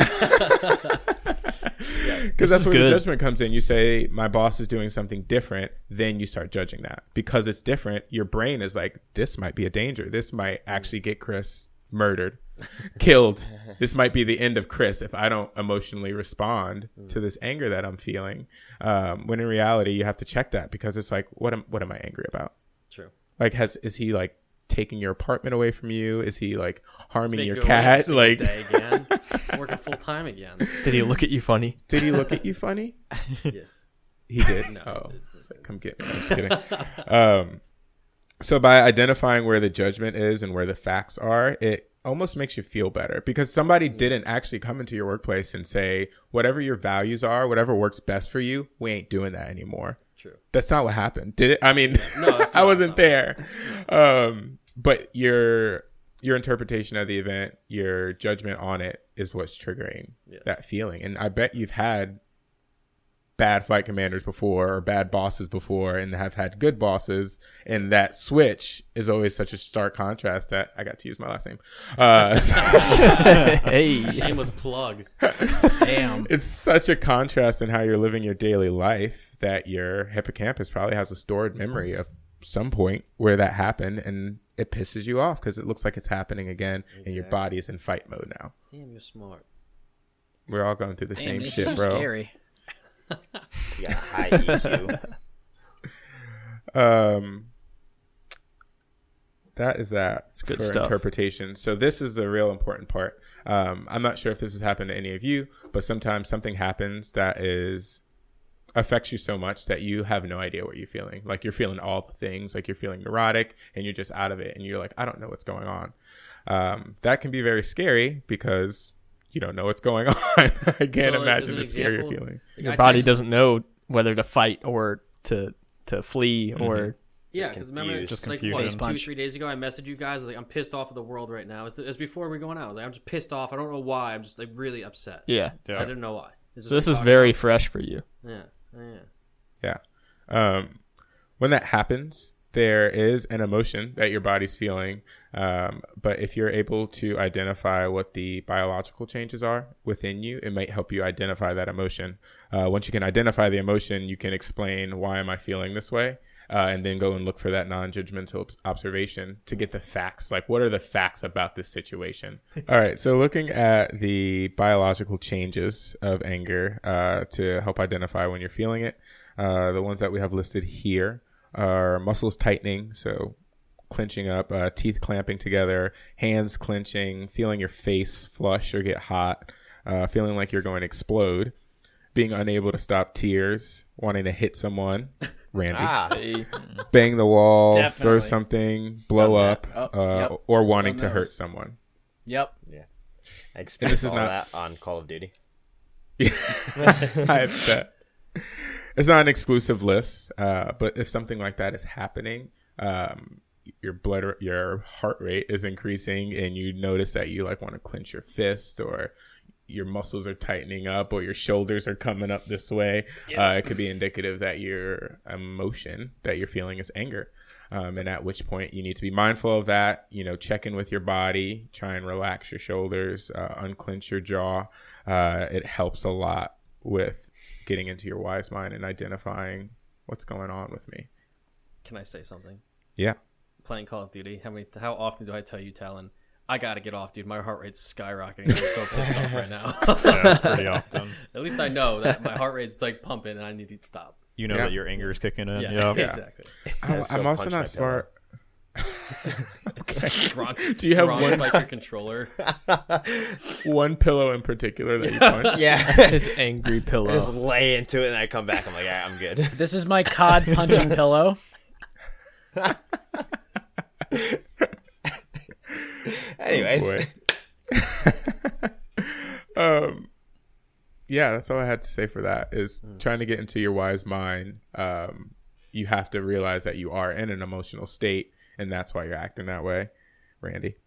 Speaker 3: Because that's
Speaker 5: is
Speaker 3: where
Speaker 5: good.
Speaker 3: the judgment comes in. You say, my boss is doing something different. Then you start judging that. Because it's different, your brain is like, this might be a danger. This might actually get Chris murdered, killed. This might be the end of Chris if I don't emotionally respond to this anger that I'm feeling. Um, when in reality, you have to check that because it's like, what am, what am I angry about?
Speaker 1: True.
Speaker 3: Like, has is he like taking your apartment away from you? Is he like harming
Speaker 1: Make
Speaker 3: your
Speaker 1: go every
Speaker 3: cat?
Speaker 1: single
Speaker 3: Like,
Speaker 1: day again. Working full time again.
Speaker 6: Did he look at you funny?
Speaker 3: did he look at you funny?
Speaker 1: Yes.
Speaker 3: He did.
Speaker 1: No.
Speaker 3: Oh, it's like, come get me. I'm just kidding. um, so by identifying where the judgment is and where the facts are, it almost makes you feel better because somebody didn't actually come into your workplace and say, whatever your values are, whatever works best for you, we ain't doing that anymore.
Speaker 1: True.
Speaker 3: That's not what happened. Did it? I mean,
Speaker 1: No, it's
Speaker 3: I
Speaker 1: not.
Speaker 3: wasn't
Speaker 1: It's
Speaker 3: there. Um, but your your interpretation of the event, your judgment on it is what's triggering
Speaker 1: Yes.
Speaker 3: that feeling. And I bet you've had bad flight commanders before or bad bosses before and have had good bosses. And that switch is always such a stark contrast that I got to use my last name. Uh,
Speaker 6: Hey.
Speaker 1: Shameless plug.
Speaker 2: Damn.
Speaker 3: it's such a contrast in how you're living your daily life that your hippocampus probably has a stored memory of some point where that happened and it pisses you off because it looks like it's happening again and your
Speaker 1: Exactly.
Speaker 3: body is in fight mode now.
Speaker 1: Damn, you're smart.
Speaker 3: We're all going through the
Speaker 2: Damn,
Speaker 3: same
Speaker 2: this
Speaker 3: shit,
Speaker 2: is
Speaker 3: bro.
Speaker 2: scary.
Speaker 4: You got a high E Q.
Speaker 3: Um, that is that. It's
Speaker 6: good
Speaker 3: for
Speaker 6: stuff.
Speaker 3: interpretation. So this is the real important part. Um, I'm not sure if this has happened to any of you, but sometimes something happens that is affects you so much that you have no idea what you're feeling. Like you're feeling all the things, like you're feeling neurotic and you're just out of it. And you're like, I don't know what's going on. Um, that can be very scary because you don't know what's going on. I can't
Speaker 1: So, like,
Speaker 3: imagine
Speaker 1: as
Speaker 3: the
Speaker 1: an
Speaker 3: scary
Speaker 1: example,
Speaker 3: feeling.
Speaker 1: Like,
Speaker 6: Your
Speaker 1: I
Speaker 6: body
Speaker 1: text-
Speaker 6: doesn't know whether to fight or to to flee or
Speaker 1: Yeah,
Speaker 4: Just
Speaker 1: because remember,
Speaker 4: confused.
Speaker 5: Just
Speaker 1: like
Speaker 5: confusion.
Speaker 1: what,
Speaker 2: Face
Speaker 1: two,
Speaker 2: punch.
Speaker 1: three days ago, I messaged you guys. I was like, I'm pissed off at the world right now. It's, it's before we going out. I was like, I'm just pissed off. I don't know why. I'm just like really upset.
Speaker 6: yeah.
Speaker 5: Yeah.
Speaker 1: I didn't know why.
Speaker 6: So this
Speaker 1: what
Speaker 6: is
Speaker 1: we're
Speaker 6: very
Speaker 1: talking
Speaker 6: fresh for you.
Speaker 1: about? Yeah, yeah.
Speaker 3: Yeah. Um, when that happens, there is an emotion that your body's feeling. Um, but if you're able to identify what the biological changes are within you, it might help you identify that emotion. Uh, once you can identify the emotion, you can explain, why am I feeling this way? Uh, and then go and look for that non-judgmental obs- observation to get the facts. Like, what are the facts about this situation? All right. So looking at the biological changes of anger uh, to help identify when you're feeling it, uh, the ones that we have listed here are muscles tightening, so clenching up, uh, teeth clamping together, hands clenching, feeling your face flush or get hot, uh, feeling like you're going to explode. being unable to stop tears, wanting to hit someone, Randy,
Speaker 4: Ah,
Speaker 3: bang the wall, throw
Speaker 2: Definitely.
Speaker 3: something, blow
Speaker 4: Done
Speaker 3: up,
Speaker 2: that. Oh,
Speaker 3: uh,
Speaker 2: yep.
Speaker 3: or wanting
Speaker 2: Done
Speaker 3: to hurt
Speaker 2: those.
Speaker 3: someone.
Speaker 2: Yep.
Speaker 4: I experienced
Speaker 3: this is
Speaker 4: all
Speaker 3: not-
Speaker 4: that on Call of Duty.
Speaker 3: I bet. It's not an exclusive list, uh, but if something like that is happening, um, your blood, your heart rate is increasing, and you notice that you like want to clench your fist, or your muscles are tightening up, or your shoulders are coming up this way. Uh, it could be indicative that your emotion that you're feeling is anger. Um, and at which point you need to be mindful of that, you know, check in with your body, try and relax your shoulders, uh, unclench your jaw. Uh, it helps a lot with getting into your wise mind and identifying what's going on with me.
Speaker 1: Can I say something?
Speaker 3: Yeah.
Speaker 1: Playing Call of Duty, how many? How often do I tell you, Talon, I gotta get off, dude. My heart rate's skyrocketing. I'm so pissed off right now.
Speaker 5: Yeah, that's pretty often.
Speaker 1: At least I know that my heart rate's like pumping and I need to stop.
Speaker 5: You know
Speaker 3: Yeah.
Speaker 5: that your anger is kicking in.
Speaker 1: Yeah,
Speaker 5: Yeah.
Speaker 3: Yeah.
Speaker 1: exactly.
Speaker 3: I'm,
Speaker 4: Let's
Speaker 3: I'm
Speaker 4: go
Speaker 3: also
Speaker 4: punch my
Speaker 3: not smart.
Speaker 1: Gronk,
Speaker 3: Do you have
Speaker 1: Gronk
Speaker 3: one-
Speaker 1: spike your controller?
Speaker 3: One pillow in particular that you punch.
Speaker 4: Yeah.
Speaker 6: His angry
Speaker 4: I just
Speaker 6: pillow.
Speaker 4: lay into it and I come back. I'm like, yeah, I'm good.
Speaker 2: This is my cod punching pillow.
Speaker 4: Anyways,
Speaker 3: Oh, um, yeah, that's all I had to say for that. Is trying to get into your wise mind. Um, you have to realize that you are in an emotional state, and that's why you're acting that way, Randy.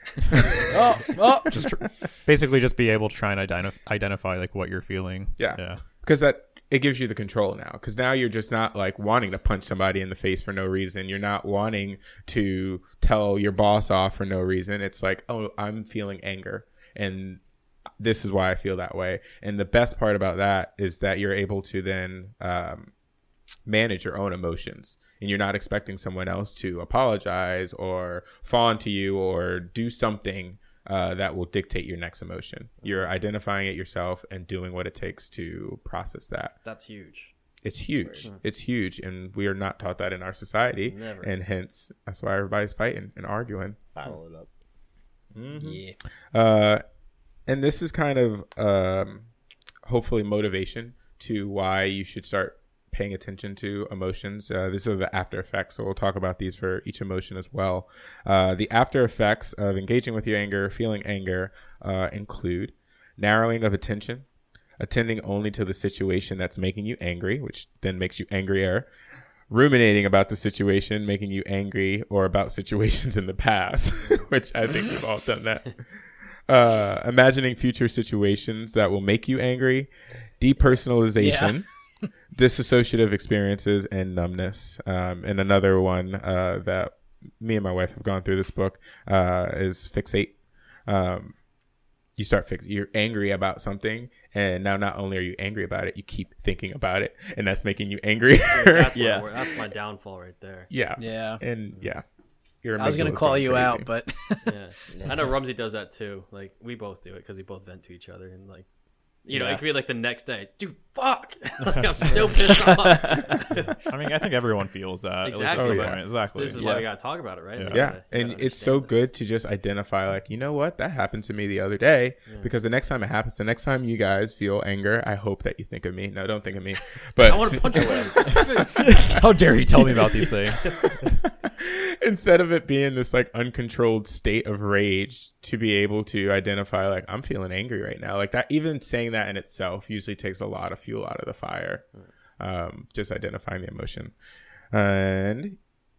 Speaker 2: Oh, oh.
Speaker 5: Just tr- basically just be able to try and identify identify like what you're feeling.
Speaker 3: Yeah.
Speaker 5: Yeah.
Speaker 3: Because that it gives you the control now. Because now you're just not like wanting to punch somebody in the face for no reason. You're not wanting to tell your boss off for no reason. It's like, oh, I'm feeling anger, and this is why I feel that way. And the best part about that is that you're able to then um, manage your own emotions, and you're not expecting someone else to apologize or fawn to you or do something uh, that will dictate your next emotion. You're identifying it yourself and doing what it takes to process that.
Speaker 1: That's huge.
Speaker 3: It's huge. It's huge. And we are not taught that in our society.
Speaker 1: Never.
Speaker 3: And hence, that's why everybody's fighting and arguing.
Speaker 4: bottle it up.
Speaker 2: Yeah.
Speaker 3: Uh, and this is kind of um, hopefully motivation to why you should start paying attention to emotions. Uh, these are the after effects, so we'll talk about these for each emotion as well. Uh, the after effects of engaging with your anger, feeling anger, uh, include narrowing of attention, attending only to the situation that's making you angry, which then makes you angrier, ruminating about the situation, making you angry, or about situations in the past, which I think we've all done that. Uh, imagining future situations that will make you angry, depersonalization, disassociative experiences, and numbness. Um, and another one uh, that me and my wife have gone through this book uh, is fixate. Um, you start fix. You're angry about something, and now not only are you angry about it, you keep thinking about it, and that's making you angry.
Speaker 1: That's
Speaker 6: Yeah.
Speaker 1: my, that's my downfall right there.
Speaker 3: yeah,
Speaker 2: Yeah.
Speaker 3: and yeah. Your
Speaker 2: I was gonna
Speaker 3: amygdala's
Speaker 2: call
Speaker 3: going
Speaker 2: you
Speaker 3: crazy.
Speaker 2: out, but
Speaker 1: Yeah, I know Rumsey does that too. Like we both do it because we both vent to each other, and like, you know,
Speaker 6: Yeah.
Speaker 1: it could be like the next day, dude. Fuck, like, I'm still pissed off.
Speaker 5: I mean, I think everyone feels that.
Speaker 1: Exactly.
Speaker 5: At least at some
Speaker 3: Oh, yeah.
Speaker 5: point. Exactly.
Speaker 1: This is
Speaker 5: yeah.
Speaker 1: why we gotta talk about it, right?
Speaker 5: Yeah.
Speaker 1: We
Speaker 3: Yeah,
Speaker 1: gotta- we
Speaker 3: and
Speaker 1: gotta
Speaker 3: it's so
Speaker 1: understand
Speaker 3: good
Speaker 1: this.
Speaker 3: to just identify, like, you know what, that happened to me the other day. Because the next time it happens, the next time you guys feel anger, I hope that you think of me. No, don't think of me. But
Speaker 1: I want to punch you.
Speaker 5: How dare you tell me about these things?
Speaker 3: instead of it being this like uncontrolled state of rage, to be able to identify, like, I'm feeling angry right now. Like that, even saying that in itself usually takes a lot of fuel out of the fire. Um, just identifying the emotion. And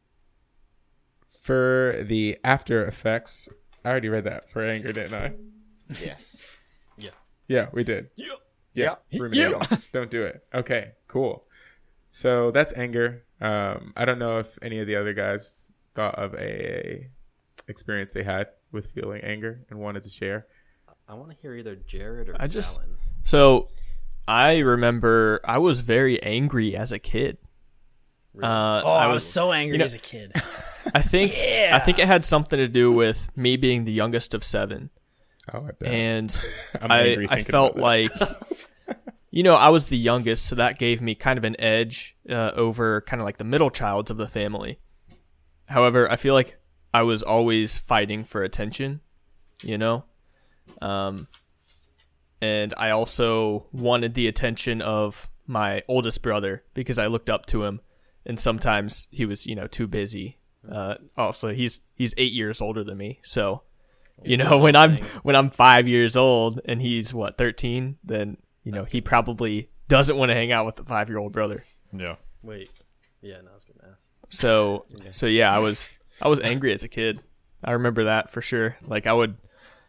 Speaker 3: for the after effects, I already read that for anger, didn't I?
Speaker 4: Yes.
Speaker 3: Yeah, we did.
Speaker 4: Yeah.
Speaker 3: Yeah. Ruminating. Don't do it. Okay, cool. So that's anger. Um, I don't know if any of the other guys thought of a experience they had with feeling anger and wanted to share.
Speaker 1: I want to hear either Jared or
Speaker 6: I just-
Speaker 1: Talon.
Speaker 6: So, I remember I was very angry as a kid. Uh,
Speaker 2: oh,
Speaker 6: I
Speaker 2: I
Speaker 6: was
Speaker 2: was so angry
Speaker 6: you know-
Speaker 2: as a kid.
Speaker 6: I think
Speaker 2: Yeah.
Speaker 6: I think it had something to do with me being the youngest of seven,
Speaker 3: Oh, I bet.
Speaker 6: and
Speaker 3: I'm
Speaker 6: I
Speaker 3: angry
Speaker 6: I
Speaker 3: thinking
Speaker 6: felt
Speaker 3: about
Speaker 6: like, you know, I was the youngest, so that gave me kind of an edge uh, over kind of like the middle childs of the family. However, I feel like I was always fighting for attention, you know, um, and I also wanted the attention of my oldest brother because I looked up to him, and sometimes he was, you know, too busy. Uh, also, he's he's eight years older than me, so you know when I'm when I'm five years old and he's what thirteen, then you know he probably doesn't want to hang out with a five year old brother.
Speaker 5: Yeah.
Speaker 1: Wait. Yeah, no, that's good math.
Speaker 6: So so yeah, I was I was angry as a kid. I remember that for sure. Like I would.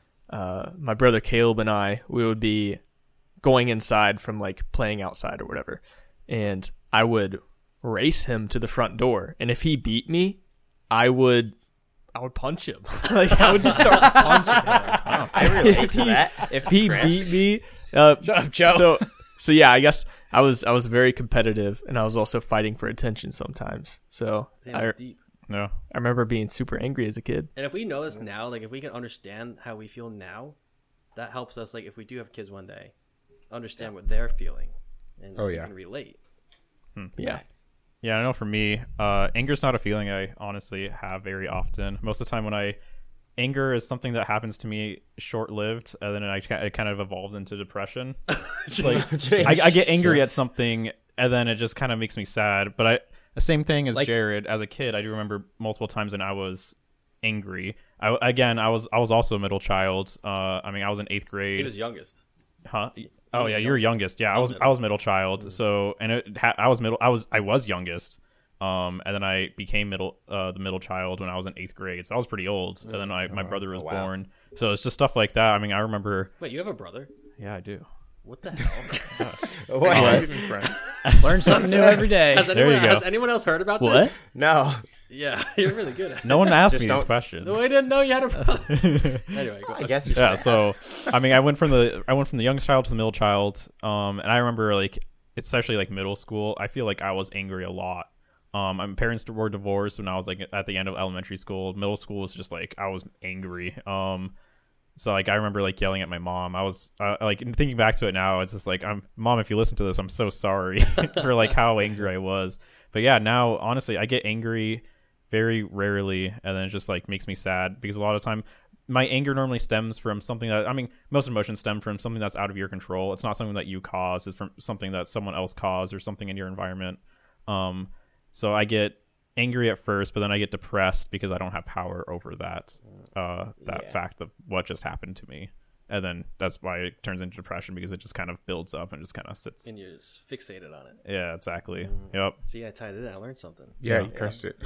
Speaker 6: Uh, my brother Caleb and I, we would be going inside from like playing outside or whatever, and I would race him to the front door, and if he beat me, I would, I would punch him. Like I would just start punching him.
Speaker 4: I relate
Speaker 6: if
Speaker 4: to
Speaker 6: he,
Speaker 4: that.
Speaker 6: if he
Speaker 4: Chris.
Speaker 6: beat me, uh,
Speaker 2: Shut up, Joe.
Speaker 6: So, so yeah, I guess I was I was very competitive, and I was also fighting for attention sometimes. So
Speaker 1: Damn,
Speaker 6: I,
Speaker 1: that's deep.
Speaker 5: No.
Speaker 6: I remember being super angry as a kid.
Speaker 1: And if we know this now, like if we can understand how we feel now, that helps us. Like if we do have kids one day, understand what they're feeling, and
Speaker 3: Oh,
Speaker 1: we
Speaker 3: yeah.
Speaker 1: can relate.
Speaker 6: Yeah.
Speaker 5: Yeah, I know for me, uh, anger's not a feeling I honestly have very often. Most of the time when I... Anger is something that happens to me short-lived, and then I, it kind of evolves into depression. Like, I, I get angry at something, and then it just kind of makes me sad. But I... The same thing as
Speaker 2: Like-
Speaker 5: Jared. As a kid, I do remember multiple times when I was angry. I, again, I was I was also a middle child. Uh, I mean, I was in eighth grade.
Speaker 1: He was youngest.
Speaker 5: Huh? Oh
Speaker 1: was
Speaker 5: yeah, you were
Speaker 1: youngest.
Speaker 5: youngest. Yeah, I
Speaker 1: I
Speaker 5: was
Speaker 1: was
Speaker 5: I was middle child. So and it ha- I was middle. I was I was youngest. Um, and then I became middle uh the middle child when I was in eighth grade. So I was pretty old. And then I, my brother was
Speaker 4: Oh, wow.
Speaker 5: born. So it's just stuff like that. I mean, I remember.
Speaker 1: Wait, you have a brother?
Speaker 5: Yeah, I do.
Speaker 1: What the hell?
Speaker 4: What?
Speaker 2: Learn something new every day.
Speaker 1: has,
Speaker 5: There
Speaker 1: anyone,
Speaker 5: you go.
Speaker 1: has anyone else heard about
Speaker 6: What?
Speaker 1: this?
Speaker 4: No.
Speaker 1: Yeah, you're really good at it.
Speaker 5: No one asked
Speaker 4: Just
Speaker 5: me these
Speaker 4: don't-
Speaker 5: questions.
Speaker 1: No, I didn't know you had a brother. Anyway, go
Speaker 4: I
Speaker 1: on.
Speaker 4: guess you
Speaker 5: Yeah,
Speaker 4: should
Speaker 5: so
Speaker 4: ask.
Speaker 5: I mean, I went from the I went from the youngest child to the middle child, um, and I remember like especially like middle school, I feel like I was angry a lot. Um, my parents were divorced when I was like at the end of elementary school. Middle school was just like I was angry. Um, so like I remember like yelling at my mom. I was uh, like thinking back to it now, it's just like I'm mom. If you listen to this, I'm so sorry for like how angry I was. But yeah, now honestly, I get angry very rarely, and then it just like makes me sad because a lot of time my anger normally stems from something that I mean most emotions stem from something that's out of your control. It's not something that you cause. It's from something that someone else caused or something in your environment. Um, so I get angry at first, but then I get depressed because I don't have power over that uh, that
Speaker 4: Yeah.
Speaker 5: fact of what just happened to me. And then that's why it turns into depression because it just kind of builds up and just kind of sits.
Speaker 1: And you're just fixated on it.
Speaker 5: Yeah, exactly. Yep.
Speaker 1: See, I tied it in. I learned something.
Speaker 3: Yeah, you crushed it.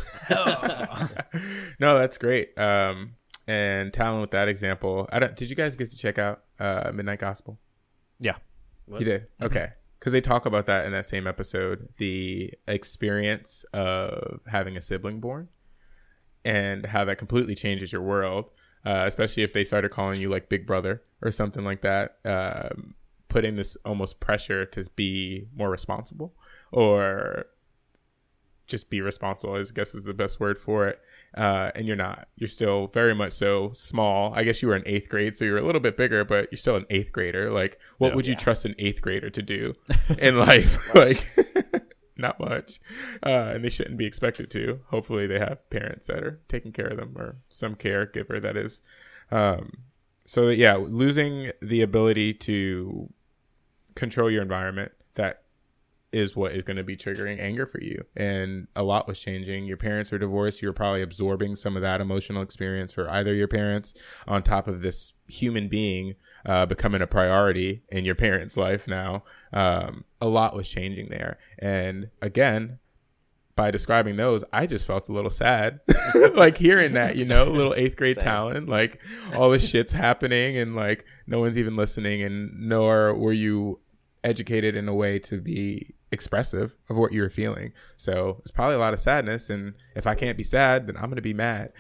Speaker 3: No, that's great. Um, and Talon, with that example, I don't, did you guys get to check out uh, Midnight Gospel?
Speaker 5: Yeah.
Speaker 1: What?
Speaker 3: You did? Okay. Because they talk about that in that same episode, the experience of having a sibling born and how that completely changes your world, uh, especially if they started calling you like Big Brother or something like that, um, putting this almost pressure to be more responsible or just be responsible, I guess is the best word for it. Uh, and you're not. You're still very much so small. I guess you were in eighth grade, so you're a little bit bigger, but you're still an eighth grader. Like, what
Speaker 5: Yeah.
Speaker 3: would you trust an eighth grader to do in life? Like, not much. Uh, and they shouldn't be expected to. Hopefully, they have parents that are taking care of them or some caregiver that is. Um, so, that, yeah, losing the ability to control your environment, that is what is going to be triggering anger for you. And a lot was changing. Your parents were divorced. You were probably absorbing some of that emotional experience for either your parents on top of this human being uh, becoming a priority in your parents' life now. Um, a lot was changing there. And again, by describing those, I just felt a little sad, like hearing that, you know, little eighth grade
Speaker 4: Same.
Speaker 3: Talon, like all this shit's happening and like no one's even listening, and nor were you educated in a way to be expressive of what you were feeling. So it's probably a lot of sadness, and if I can't be sad, then I'm gonna be mad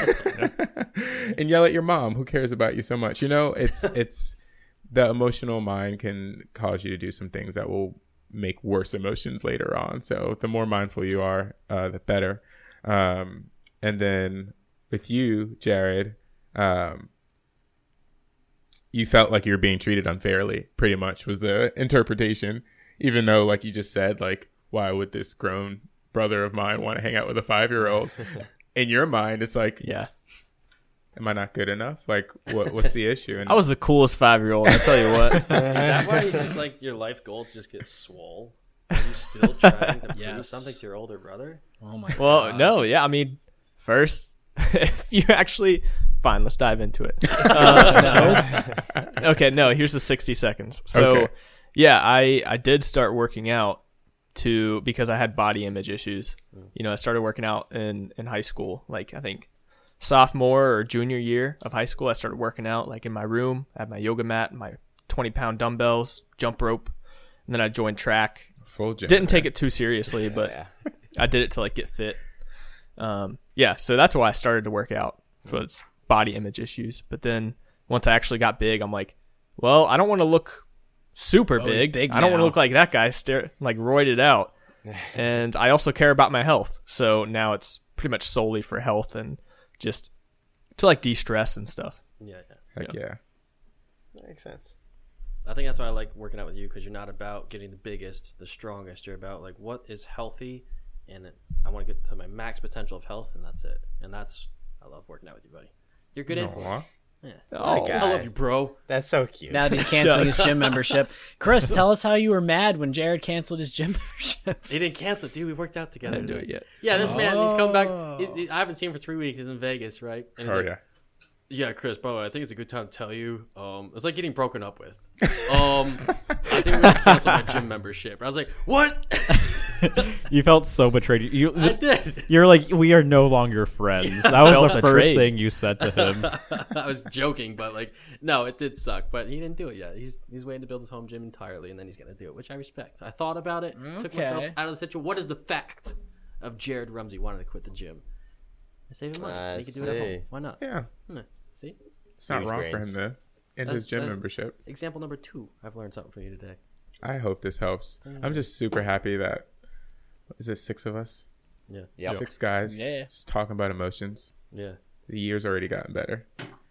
Speaker 3: and yell at your mom who cares about you so much. You know, it's it's the emotional mind can cause you to do some things that will make worse emotions later on. So the more mindful you are, uh, the better. Um, and then with you, Jared, um, you felt like you were being treated unfairly, pretty much was the interpretation, even though, like you just said, like, why would this grown brother of mine want to hang out with a five-year-old? In your mind, it's like,
Speaker 6: Yeah.
Speaker 3: Am I not good enough? Like, what what's the issue? And
Speaker 6: I was the coolest five year old. I tell you what.
Speaker 1: Is that why it's like your life goal to just get swole? Are you still trying to prove
Speaker 2: Yes.
Speaker 1: something to your older brother?
Speaker 2: Oh my
Speaker 6: Well,
Speaker 2: god.
Speaker 6: no, yeah. I mean, first, if you actually, fine, let's dive into it. Uh, okay, no. Here's the sixty seconds. So,
Speaker 3: Okay.
Speaker 6: yeah, I I did start working out to because I had body image issues. You know, I started working out in in high school. Like I think sophomore or junior year of high school, I started working out like in my room. I had my yoga mat, my twenty pound dumbbells, jump rope, and then I joined track.
Speaker 3: full gym.
Speaker 6: Didn't take it too seriously, but
Speaker 4: Yeah.
Speaker 6: I did it to like get fit. Um, yeah, so that's why I started to work out for its body image issues. But then once I actually got big, I'm like, well, I don't want to look super
Speaker 2: Oh, he's
Speaker 6: big.
Speaker 2: big
Speaker 6: I don't want to
Speaker 2: now.
Speaker 6: look like that guy, stare like roided out. And I also care about my health. So now it's pretty much solely for health and just to like de-stress and stuff.
Speaker 1: Yeah, yeah.
Speaker 3: Heck yeah.
Speaker 4: That makes sense.
Speaker 1: I think that's why I like working out with you, because you're not about getting the biggest, the strongest. You're about like what is healthy, and it, I want to get to my max potential of health, and that's it. And that's I love working out with you, buddy. You're a good
Speaker 3: Aw.
Speaker 1: influence. Yeah.
Speaker 6: Oh,
Speaker 4: guy.
Speaker 1: I love you, bro.
Speaker 4: That's so cute.
Speaker 2: Now that he's canceling his gym membership. Chris, tell us how you were mad when Jared canceled his gym membership.
Speaker 1: He didn't cancel it, dude. We worked out
Speaker 6: I
Speaker 1: together.
Speaker 6: didn't do it yet.
Speaker 1: Yeah, this man, he's coming back.
Speaker 2: Oh.
Speaker 1: He's, he, I haven't seen him for three weeks. He's in Vegas, right? And he's
Speaker 3: Oh
Speaker 1: like,
Speaker 3: yeah.
Speaker 1: Yeah, Chris, bro, I think it's a good time to tell you. Um, it's like getting broken up with. Um, I think we're gonna cancel my gym membership. And I was like, what?
Speaker 5: You felt so betrayed. You,
Speaker 1: I did.
Speaker 5: you're like, we are no longer friends. That was
Speaker 6: felt
Speaker 5: the first
Speaker 6: betrayed.
Speaker 5: thing you said to him.
Speaker 1: I was joking, but like, no, it did suck. But he didn't do it yet. He's he's waiting to build his home gym entirely, and then he's gonna do it, which I respect. I thought about it, took myself
Speaker 2: Okay.
Speaker 1: out of the situation. What is the fact of Jared Rumsey wanting to quit the gym? I save him money.
Speaker 4: I
Speaker 1: he can do it at home.
Speaker 4: see.
Speaker 1: Why not?
Speaker 3: Yeah.
Speaker 1: Hmm. See,
Speaker 3: It's not
Speaker 4: Huge
Speaker 3: wrong
Speaker 4: brains.
Speaker 3: for him to end
Speaker 1: That's-
Speaker 3: his gym
Speaker 1: that's-
Speaker 3: membership.
Speaker 1: example number two. I've learned something from you today.
Speaker 3: I hope this helps. I'm just super happy that is it six of us?
Speaker 1: Yeah,
Speaker 4: Yep.
Speaker 3: Six guys.
Speaker 2: Yeah.
Speaker 3: Just talking about emotions.
Speaker 1: yeah.
Speaker 3: The year's already gotten better.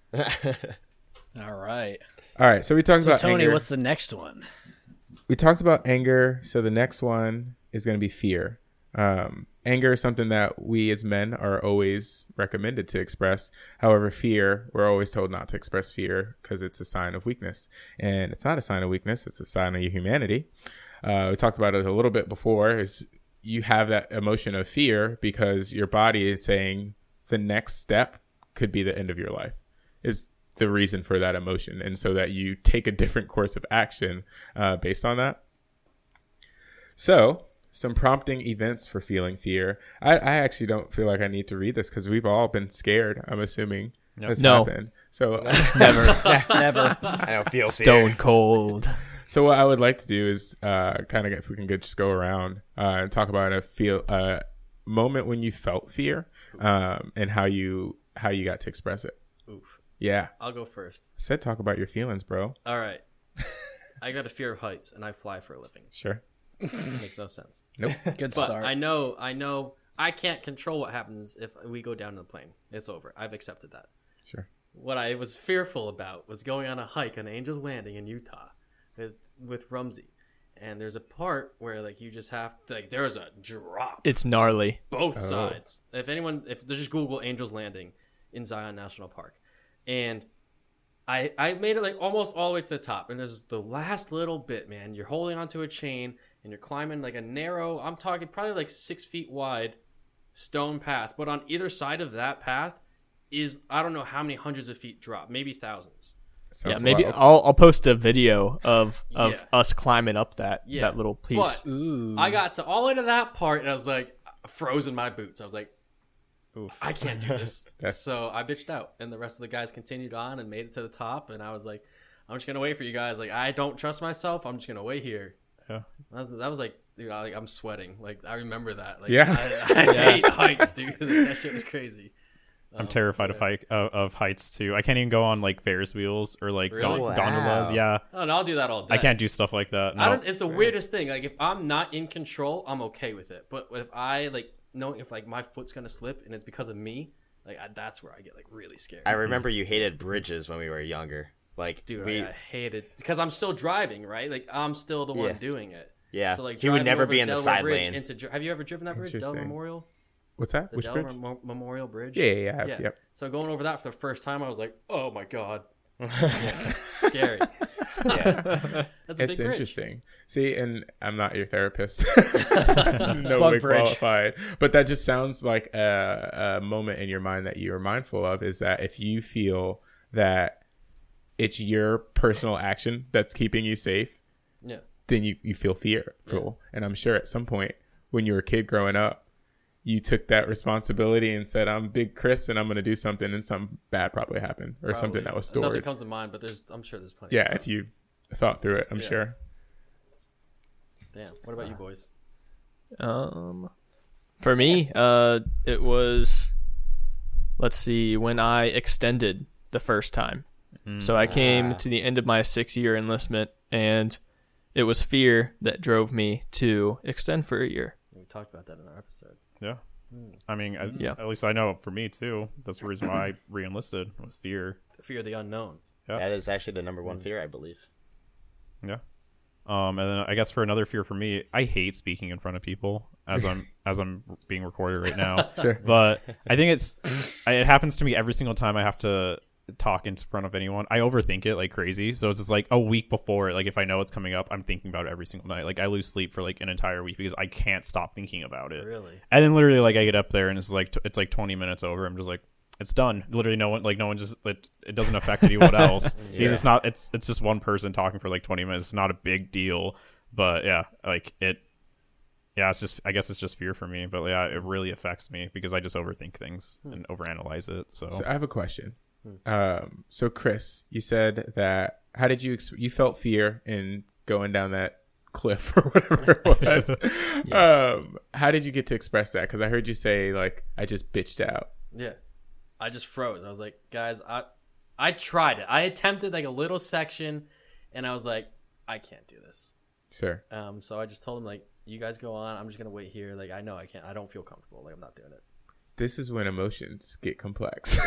Speaker 2: All right.
Speaker 3: All right, so we talked
Speaker 2: So,
Speaker 3: about
Speaker 2: Tony,
Speaker 3: anger.
Speaker 2: what's the next one?
Speaker 3: we talked about anger, so the next one is going to be fear. Um, anger is something that we as men are always recommended to express. However, fear, we're always told not to express fear because it's a sign of weakness. And it's not a sign of weakness, it's a sign of your humanity. Uh, we talked about it a little bit before, is you have that emotion of fear because your body is saying the next step could be the end of your life, is the reason for that emotion. And so that you take a different course of action uh, based on that. So, some prompting events for feeling fear. I, I actually don't feel like I need to read this because we've all been scared, I'm assuming. Has
Speaker 6: No.
Speaker 3: happened. So,
Speaker 6: Never.
Speaker 2: Never.
Speaker 4: I don't feel fear.
Speaker 6: Stone cold.
Speaker 3: so what I would like to do is uh, kind of, if we can go, just go around uh, and talk about a feel uh, moment when you felt fear um, and how you how you got to express it.
Speaker 1: Oof.
Speaker 3: Yeah.
Speaker 1: I'll go first.
Speaker 3: I said talk about your feelings, bro.
Speaker 1: All right. I got a fear of heights, and I fly for a living.
Speaker 3: Sure.
Speaker 1: It makes no sense.
Speaker 3: Nope.
Speaker 2: Good
Speaker 1: But
Speaker 2: start.
Speaker 1: I know, I know, I can't control what happens if we go down in the plane. It's over. I've accepted that.
Speaker 3: Sure.
Speaker 1: What I was fearful about was going on a hike on Angel's Landing in Utah with with Rumsey, and there's a part where like you just have to, like there's a drop
Speaker 6: It's gnarly.
Speaker 1: both
Speaker 3: Oh.
Speaker 1: sides. If anyone, if they just Google Angel's Landing in Zion National Park, and I I made it like almost all the way to the top, and there's the last little bit, man. You're holding onto a chain and you're climbing like a narrow, I'm talking probably like six feet wide stone path, but on either side of that path is I don't know how many hundreds of feet drop, maybe thousands.
Speaker 3: Sounds
Speaker 6: yeah, maybe
Speaker 3: wild.
Speaker 6: I'll I'll post a video of of
Speaker 1: Yeah.
Speaker 6: us climbing up that
Speaker 1: Yeah.
Speaker 6: that little piece.
Speaker 1: But
Speaker 2: Ooh.
Speaker 1: I got to all the way to that part, and I was like, frozen my boots. I was like,
Speaker 5: Oof.
Speaker 1: I can't do this.
Speaker 3: That's-
Speaker 1: So I bitched out, and the rest of the guys continued on and made it to the top. And I was like, I'm just gonna wait for you guys. Like, I don't trust myself. I'm just gonna wait here.
Speaker 5: Yeah.
Speaker 1: That was, that was like, dude, I, like I'm sweating. Like I remember that. Like,
Speaker 3: Yeah.
Speaker 1: I, I hate heights, dude. that shit was crazy.
Speaker 5: I'm
Speaker 1: Um,
Speaker 5: terrified of,
Speaker 1: yeah.
Speaker 5: hike, of, of heights too. I can't even go on like Ferris wheels or like
Speaker 1: Really?
Speaker 5: gon-
Speaker 4: Wow.
Speaker 5: gondolas. Yeah,
Speaker 1: Oh, no, I'll do that all day.
Speaker 5: I can't do stuff like that. No.
Speaker 1: I don't. It's the weirdest thing. Like if I'm not in control, I'm okay with it. But if I like know if like my foot's gonna slip and it's because of me, like I, that's where I get like really scared.
Speaker 4: I remember you hated bridges when we were younger. Like,
Speaker 1: Dude,
Speaker 4: we,
Speaker 1: I, I hate it because I'm still driving, right? Like I'm still the one
Speaker 4: Yeah.
Speaker 1: doing it.
Speaker 4: yeah,
Speaker 1: So like
Speaker 4: he would
Speaker 1: driving
Speaker 4: never
Speaker 1: over
Speaker 4: be in the
Speaker 1: Delaware
Speaker 4: side
Speaker 1: Bridge
Speaker 4: lane.
Speaker 1: Into, Dr- have you ever driven that bridge, Del
Speaker 3: Interesting.
Speaker 1: Memorial?
Speaker 3: What's that?
Speaker 1: The
Speaker 3: Which
Speaker 1: Delaware
Speaker 3: bridge?
Speaker 1: Mo- Memorial Bridge.
Speaker 3: Yeah, yeah, yeah, I have-
Speaker 1: yeah.
Speaker 3: yep.
Speaker 1: So going over that for the first time, I was like, "Oh my god, yeah, scary."
Speaker 4: Yeah.
Speaker 1: That's a
Speaker 3: It's
Speaker 1: big bridge.
Speaker 3: interesting. See, and I'm not your therapist. No
Speaker 2: Bug
Speaker 3: way
Speaker 2: bridge.
Speaker 3: qualified. But that just sounds like a, a moment in your mind that you are mindful of, is that if you feel that it's your personal action that's keeping you safe,
Speaker 1: Yeah.
Speaker 3: then you, you feel fearful. And I'm sure at some point when you were a kid growing up, you took that responsibility and said, I'm Big Chris and I'm going to do something, and something bad probably happened, or
Speaker 1: Probably.
Speaker 3: something that was
Speaker 1: Nothing
Speaker 3: stored.
Speaker 1: comes to mind, but there's. I'm sure there's plenty.
Speaker 3: Yeah,
Speaker 1: of
Speaker 3: if
Speaker 1: stuff.
Speaker 3: you thought through it, I'm
Speaker 1: Yeah.
Speaker 3: sure.
Speaker 1: Damn. What about you boys?
Speaker 6: Um, for me, uh, it was, let's see, when I extended the first time. So I came
Speaker 4: Ah.
Speaker 6: to the end of my six year enlistment, and it was fear that drove me to extend for a year.
Speaker 1: We talked about that in our episode.
Speaker 5: Yeah. I mean, I,
Speaker 6: Yeah.
Speaker 5: at least I know for me too. That's the reason why I re-enlisted was fear.
Speaker 1: The fear of the unknown.
Speaker 5: Yeah.
Speaker 4: That is actually the number one fear, I believe.
Speaker 5: Yeah. Um, and then I guess for another fear for me, I hate speaking in front of people as I'm as I'm being recorded right now.
Speaker 3: Sure.
Speaker 5: But I think it's it happens to me every single time I have to talk in front of anyone. I overthink it like crazy. So it's just like a week before, like if I know it's coming up, I'm thinking about it every single night. Like I lose sleep for like an entire week because I can't stop thinking about it.
Speaker 1: Really?
Speaker 5: And then literally like I get up there and it's like t- it's like twenty minutes over. I'm just like, it's done. Literally no one like no one just it, it doesn't affect anyone else.
Speaker 4: Yeah.
Speaker 5: Because it's not it's it's just one person talking for like twenty minutes. It's not a big deal. But yeah, like it yeah, it's just I guess it's just fear for me. But yeah, it really affects me because I just overthink things and overanalyze it. So,
Speaker 3: So I have a question. Um, so Chris, you said that how did you ex- you felt fear in going down that cliff or whatever it was? Um, how did you get to express that? Because I heard you say like I just bitched out.
Speaker 1: Yeah. I just froze. I was like, guys, I I tried it. I attempted like a little section, and I was like, I can't do this.
Speaker 3: Sir,
Speaker 1: Um, so I just told him like, you guys go on. I'm just gonna wait here. Like I know I can't. I don't feel comfortable. Like I'm not doing it.
Speaker 3: this is when emotions get complex.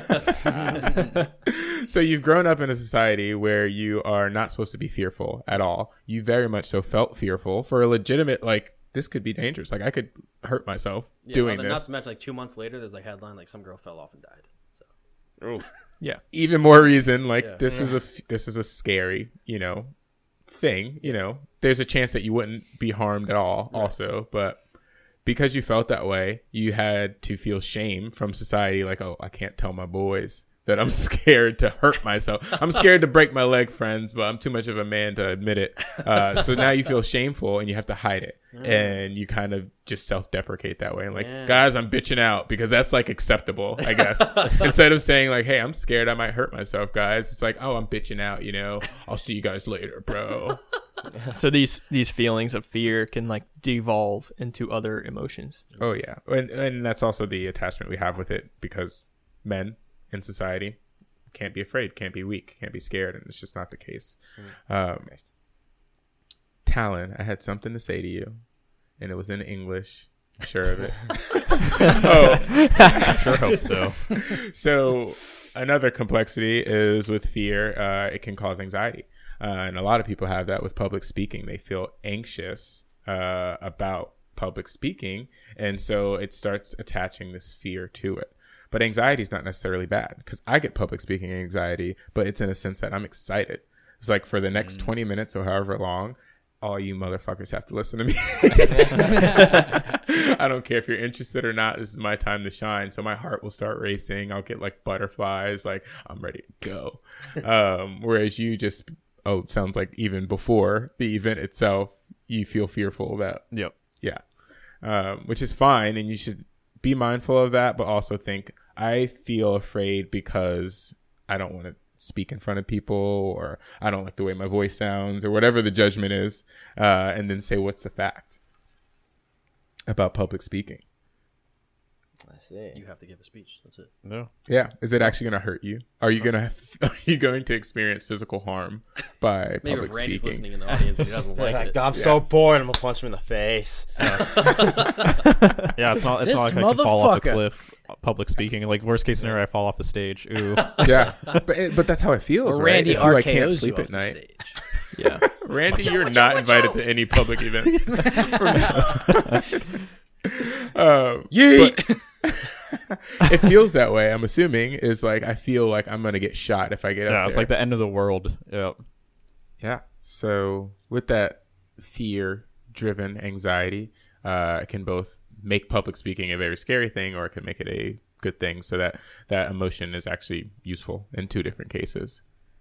Speaker 3: So you've grown up in a society where you are not supposed to be fearful at all. You very much so felt fearful for a legitimate, like, this could be dangerous. Like, I could hurt myself
Speaker 1: Yeah,
Speaker 3: doing
Speaker 1: not, not
Speaker 3: this.
Speaker 1: to mention like two months later, there's like headline like some girl fell off and died. So
Speaker 6: Yeah.
Speaker 3: Even more reason, like,
Speaker 1: Yeah.
Speaker 3: this is a f- this is a scary, you know, thing. You know, there's a chance that you wouldn't be harmed at all, also, but because you felt that way, you had to feel shame from society. Like, oh, I can't tell my boys that I'm scared to hurt myself. I'm scared to break my leg, friends, but I'm too much of a man to admit it. Uh, so now you feel shameful and you have to hide it. And you kind of just self-deprecate that way. And like,
Speaker 1: Yes.
Speaker 3: guys, I'm bitching out because that's like acceptable, I guess. Instead of saying like, hey, I'm scared I might hurt myself, guys. It's like, oh, I'm bitching out, you know. I'll see you guys later, bro.
Speaker 6: So these these feelings of fear can like devolve into other emotions.
Speaker 3: Oh, yeah. And, and that's also the attachment we have with it because men in society can't be afraid, can't be weak, can't be scared, and it's just not the case. Um, Talon, I had something to say to you, and it was in English. I'm sure of it. Oh,
Speaker 5: I sure hope so.
Speaker 3: so another complexity is with fear. Uh, it can cause anxiety, uh, and a lot of people have that with public speaking. They feel anxious uh, about public speaking, and so it starts attaching this fear to it. But anxiety is not necessarily bad because I get public speaking anxiety, but it's in a sense that I'm excited. It's like for the next
Speaker 5: Mm.
Speaker 3: twenty minutes or however long, all you motherfuckers have to listen to me. I don't care if you're interested or not. This is my time to shine. So my heart will start racing. I'll get like butterflies. Like I'm ready to go. Um, whereas you just, oh, sounds like even before the event itself, you feel fearful that,
Speaker 5: Yep.
Speaker 3: yeah, um, which is fine. And you should be mindful of that, but also think, I feel afraid because I don't want to speak in front of people, or I don't like the way my voice sounds, or whatever the judgment is, uh, and then say, what's the fact about public speaking?
Speaker 4: I see.
Speaker 1: you have to give a speech. That's it.
Speaker 5: No.
Speaker 3: Yeah. Is it actually going to hurt you? Are you going to, are you going to experience physical harm by
Speaker 1: Maybe
Speaker 3: public
Speaker 1: if Randy's
Speaker 3: speaking?
Speaker 1: listening in the audience and he doesn't
Speaker 4: Like,
Speaker 1: like it.
Speaker 4: I'm so bored. I'm gonna punch him in the face.
Speaker 5: Yeah, it's not. It's
Speaker 2: This
Speaker 5: not like I can fall off a
Speaker 2: motherfucker.
Speaker 5: cliff. uh, Public speaking, like worst case scenario, I fall off the stage. Ooh,
Speaker 3: Yeah. But, it, but that's how it feels,
Speaker 2: Or
Speaker 3: right?
Speaker 2: Randy
Speaker 3: If you like,
Speaker 2: R K
Speaker 3: can't
Speaker 2: Os you
Speaker 3: sleep
Speaker 2: off
Speaker 3: at
Speaker 2: the
Speaker 3: night.
Speaker 2: stage.
Speaker 6: Yeah.
Speaker 3: Randy, you're not invited to any public events. um,
Speaker 2: Yeet!
Speaker 3: it feels that way. I'm assuming is like I feel like I'm gonna get shot if I get
Speaker 5: Yeah,
Speaker 3: up
Speaker 5: it's
Speaker 3: there.
Speaker 5: like the end of the world. Yep.
Speaker 3: Yeah. So with that fear-driven anxiety, uh, it can both make public speaking a very scary thing, or it can make it a good thing. So that that emotion is actually useful in two different cases.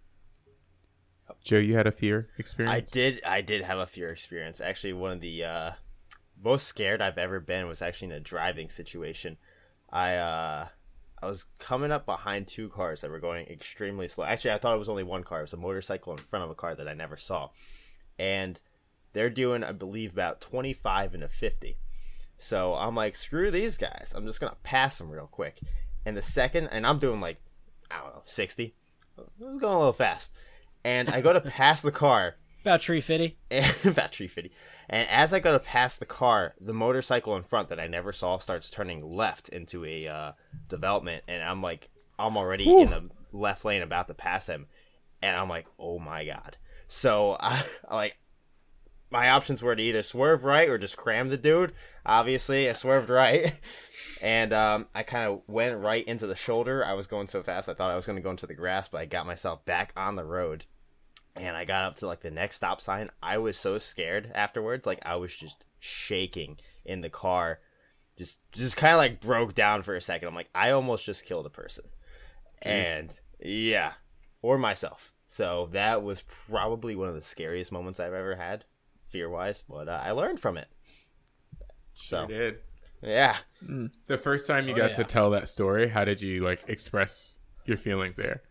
Speaker 3: Joe, you had a fear experience?
Speaker 4: I did. I did have a fear experience. Actually, one of the uh, most scared I've ever been was actually in a driving situation. I uh, I was coming up behind two cars that were going extremely slow. Actually, I thought it was only one car. It was a motorcycle in front of a car that I never saw, and they're doing, I believe, about twenty-five and a fifty. So I'm like, screw these guys. I'm just gonna pass them real quick. And the second, and I'm doing like, I don't know, sixty. I was going a little fast. And I go to pass the car.
Speaker 2: About tree fitty.
Speaker 4: About tree fitty. And as I go to pass the car, the motorcycle in front that I never saw starts turning left into a uh, development. And I'm like, I'm already Whew. in the left lane about to pass him. And I'm like, oh my God. So I like, my options were to either swerve right or just cram the dude. Obviously, I swerved right. And um, I kind of went right into the shoulder. I was going so fast, I thought I was going to go into the grass, but I got myself back on the road. And I got up to like the next stop sign. I was so scared afterwards. Like I was just shaking in the car. Just just kind of like broke down for a second. I'm like, I almost just killed a person. Jeez. And yeah, or myself. So that was probably one of the scariest moments I've ever had, fear-wise. But uh, I learned from it.
Speaker 3: Sure
Speaker 4: so
Speaker 3: did.
Speaker 4: Yeah.
Speaker 3: The first time you
Speaker 2: Oh,
Speaker 3: got
Speaker 2: yeah.
Speaker 3: to tell that story, how did you like express your feelings there?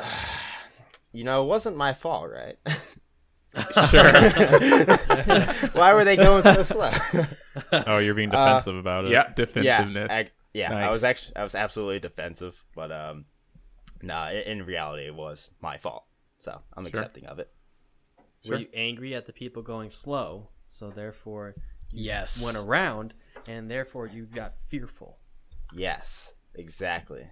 Speaker 4: You know, it wasn't my fault, right?
Speaker 3: Sure.
Speaker 4: Why were they going so slow?
Speaker 5: Oh, you're being defensive uh, about it.
Speaker 3: Yeah, defensiveness.
Speaker 4: Yeah, I, yeah
Speaker 3: nice.
Speaker 4: I was actually I was absolutely defensive, but um, no, nah, in reality, it was my fault. So I'm
Speaker 3: Sure.
Speaker 4: accepting of it.
Speaker 1: Were you angry at the people going slow, so therefore you
Speaker 2: Yes.
Speaker 1: went around, and therefore you got fearful?
Speaker 4: Yes, exactly.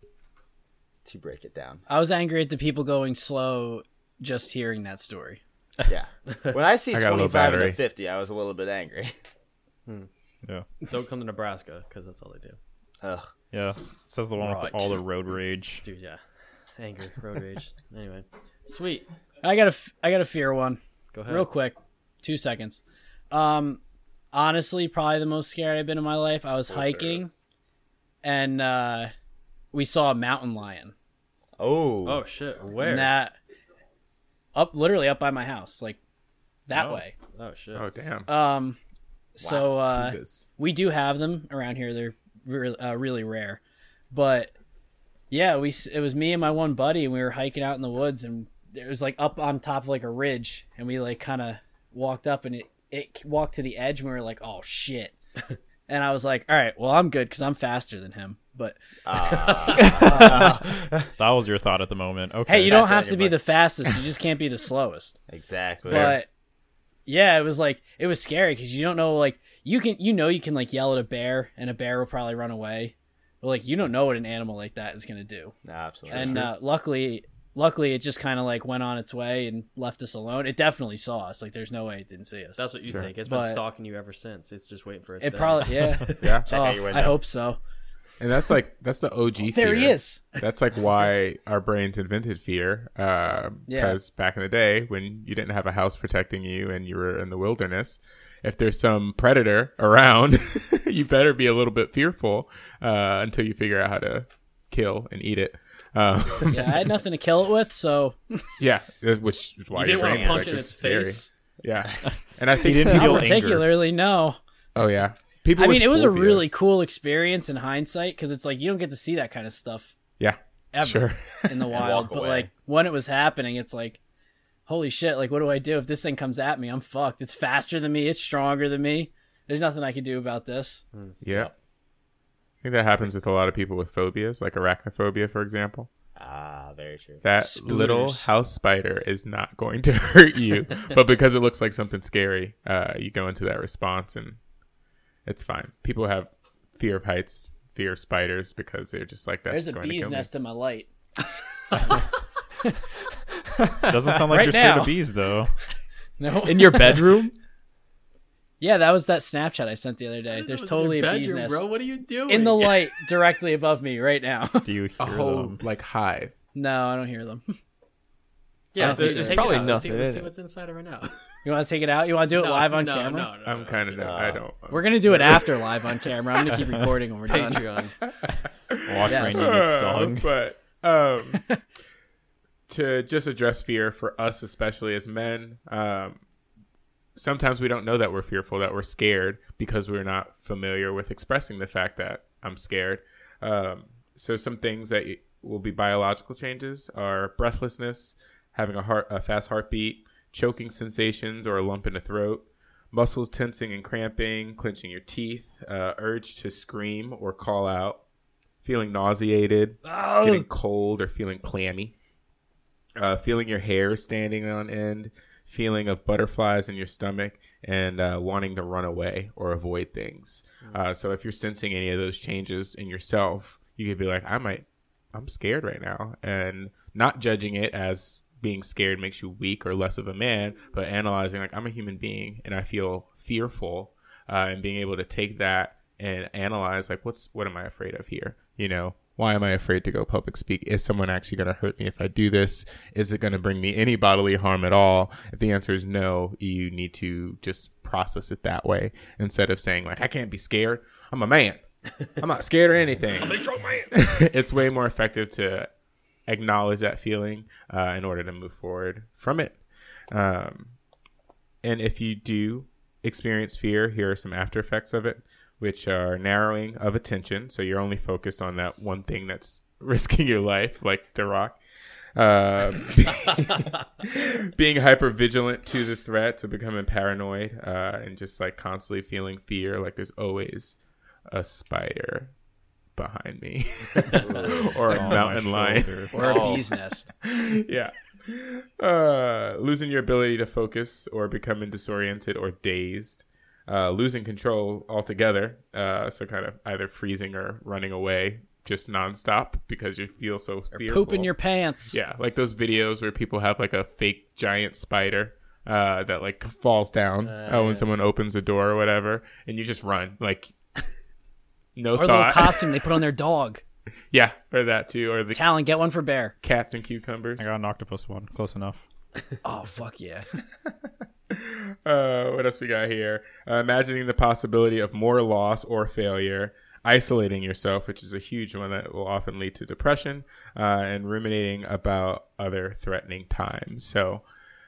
Speaker 4: To break it down.
Speaker 2: I was angry at the people going slow just hearing that story.
Speaker 4: Yeah. When I see
Speaker 3: I got a low
Speaker 4: twenty-five and a
Speaker 3: battery.
Speaker 4: fifty, I was a little bit angry.
Speaker 5: Yeah.
Speaker 1: Don't come to Nebraska, because that's all they do.
Speaker 4: Ugh.
Speaker 5: Yeah. It says the one
Speaker 2: Right.
Speaker 5: with all the road rage.
Speaker 1: Dude, yeah. Anger, road rage. Anyway. Sweet.
Speaker 2: I got a, f- I got a fear one.
Speaker 1: Go ahead.
Speaker 2: Real quick. Two seconds. Um, honestly, probably the most scared I've been in my life. I was hiking, and uh, we saw a mountain lion.
Speaker 4: Oh.
Speaker 1: Oh, shit. Where?
Speaker 2: And that up, literally up by my house, like that
Speaker 1: Oh.
Speaker 2: way.
Speaker 1: Oh, shit.
Speaker 3: Oh damn.
Speaker 2: Um, so uh,
Speaker 3: Cougars.
Speaker 2: we do have them around here. They're re- uh, really rare, but yeah, we s- it was me and my one buddy, and we were hiking out in the woods, and it was like up on top of like a ridge, and we like kind of walked up, and it it walked to the edge, and we were like, oh shit. And I was like, all right, well, I'm good because I'm faster than him. But
Speaker 5: That was your thought at the moment. Okay.
Speaker 2: hey, you don't
Speaker 4: Faster
Speaker 2: have
Speaker 4: than
Speaker 2: to
Speaker 4: your
Speaker 2: be
Speaker 4: buddy.
Speaker 2: the fastest. You just can't be the slowest.
Speaker 4: Exactly.
Speaker 2: But yeah, it was like it was scary because you don't know, like you can, you know, you can like yell at a bear and a bear will probably run away, but like you don't know what an animal like that is gonna do.
Speaker 4: No, absolutely.
Speaker 2: And uh, luckily, luckily, it just kind of like went on its way and left us alone. It definitely saw us. Like there's no way it didn't see us.
Speaker 1: That's what you
Speaker 3: Sure.
Speaker 1: think. It's been
Speaker 2: But-
Speaker 1: stalking you ever since. It's just waiting for us.
Speaker 2: it probably yeah.
Speaker 3: Yeah.
Speaker 4: Check out your
Speaker 2: Oh,
Speaker 4: window.
Speaker 2: I hope so.
Speaker 3: And that's like that's the O G fear.
Speaker 2: There he is.
Speaker 3: That's like why our brains invented fear. Uh,
Speaker 2: Yeah.
Speaker 3: Because back in the day, when you didn't have a house protecting you and you were in the wilderness, if there's some predator around, you better be a little bit fearful uh, until you figure out how to kill and eat it. Um,
Speaker 2: Yeah, I had nothing to kill it with, so
Speaker 3: yeah, which is why
Speaker 1: You
Speaker 3: your
Speaker 1: didn't want
Speaker 3: brain
Speaker 1: to
Speaker 3: is
Speaker 1: punch
Speaker 3: like
Speaker 1: in
Speaker 3: it's
Speaker 1: its
Speaker 3: scary.
Speaker 1: face.
Speaker 3: Yeah, and I think
Speaker 5: didn't
Speaker 2: not
Speaker 5: feel anger.
Speaker 2: particularly. No,
Speaker 3: Oh yeah, people.
Speaker 2: I
Speaker 3: with
Speaker 2: mean it was a
Speaker 3: phobias-
Speaker 2: really cool experience in hindsight because it's like you don't get to see that kind of stuff
Speaker 3: Yeah,
Speaker 2: ever
Speaker 3: sure.
Speaker 2: in the wild.
Speaker 4: walk
Speaker 2: But
Speaker 4: away.
Speaker 2: like when it was happening, it's like, holy shit! Like what do I do if this thing comes at me? I'm fucked. It's faster than me. It's stronger than me. There's nothing I can do about this.
Speaker 3: Yeah, I think that happens with a lot of people with phobias, like arachnophobia, for example.
Speaker 4: Ah, very true.
Speaker 3: That
Speaker 2: Spooters.
Speaker 3: little house spider is not going to hurt you, but because it looks like something scary, uh, you go into that response and it's fine. People have fear of heights, fear of spiders because they're just like, that's
Speaker 2: There's a
Speaker 3: going to
Speaker 2: bee's
Speaker 3: kill
Speaker 2: nest in my light.
Speaker 5: Doesn't sound like
Speaker 2: Right
Speaker 5: you're scared
Speaker 2: now.
Speaker 5: of bees, though.
Speaker 2: No,
Speaker 6: In your bedroom?
Speaker 2: Yeah, that was that Snapchat I sent the other day. There's totally a bee's nest
Speaker 1: bro. What are you doing?
Speaker 2: in the light directly above me right now.
Speaker 5: Do you hear
Speaker 3: A whole
Speaker 5: them?
Speaker 3: like hive.
Speaker 2: No, I don't hear them.
Speaker 1: Yeah,
Speaker 6: There's
Speaker 1: dude, take
Speaker 6: probably
Speaker 1: it out. Let's see,
Speaker 6: nothing
Speaker 1: let's
Speaker 6: in
Speaker 1: see
Speaker 6: it.
Speaker 1: what's inside of her now.
Speaker 2: You want to take it out? You want to do it
Speaker 1: No,
Speaker 2: live on
Speaker 1: no,
Speaker 2: camera?
Speaker 1: No, no,
Speaker 3: I'm kind of
Speaker 4: no.
Speaker 3: I don't.
Speaker 2: We're gonna do it after live on camera. I'm gonna keep recording when we're done.
Speaker 1: Patreon.
Speaker 5: Watch
Speaker 2: Yes.
Speaker 5: Randy get stung.
Speaker 3: Uh, but um, to just address fear for us, especially as men, um, sometimes we don't know that we're fearful, that we're scared because we're not familiar with expressing the fact that I'm scared. Um, so some things that will be biological changes are breathlessness, having a heart, a fast heartbeat, choking sensations or a lump in the throat, muscles tensing and cramping, clenching your teeth, uh, urge to scream or call out, feeling nauseated,
Speaker 2: Oh.
Speaker 3: getting cold or feeling clammy, uh, feeling your hair standing on end, feeling of butterflies in your stomach, and uh, wanting to run away or avoid things. Uh, so if you're sensing any of those changes in yourself, you could be like, I might, I'm scared right now, and not judging it as being scared makes you weak or less of a man, but analyzing like I'm a human being and I feel fearful, uh, and being able to take that and analyze like what's what am I afraid of here? You know, why am I afraid to go public speak? Is someone actually going to hurt me if I do this? Is it going to bring me any bodily harm at all? If the answer is no, you need to just process it that way instead of saying like I can't be scared. I'm a man. I'm not scared of anything. I'm a strong man. It's way more effective to acknowledge that feeling uh, in order to move forward from it. Um, and if you do experience fear, here are some after effects of it, which are narrowing of attention. So you're only focused on that one thing that's risking your life, like The Rock. Uh, being hyper vigilant to the threat, to becoming paranoid, uh, and just like constantly feeling fear, like there's always a spider behind me or a
Speaker 5: On my
Speaker 3: mountain lion.
Speaker 5: shoulder.
Speaker 2: Or
Speaker 4: Oh.
Speaker 2: a bee's nest.
Speaker 3: Yeah. Uh, losing your ability to focus or becoming disoriented or dazed. Uh, losing control altogether. Uh, so kind of either freezing or running away just nonstop because you feel so
Speaker 2: Or
Speaker 3: fearful.
Speaker 2: poop in your pants.
Speaker 3: Yeah, like those videos where people have like a fake giant spider uh, that like falls down
Speaker 1: Uh,
Speaker 3: uh, when someone opens the door or whatever, and you just run like no
Speaker 2: Or the little
Speaker 3: thought.
Speaker 2: costume they put on their dog.
Speaker 3: Yeah, or that too, or the
Speaker 2: Talon, get one for Bear.
Speaker 3: cats and cucumbers.
Speaker 5: I got an octopus one. Close enough.
Speaker 2: Oh, fuck yeah.
Speaker 3: Uh, what else we got here? Uh, imagining the possibility of more loss or failure, isolating yourself, which is a huge one that will often lead to depression, uh, and ruminating about other threatening times. So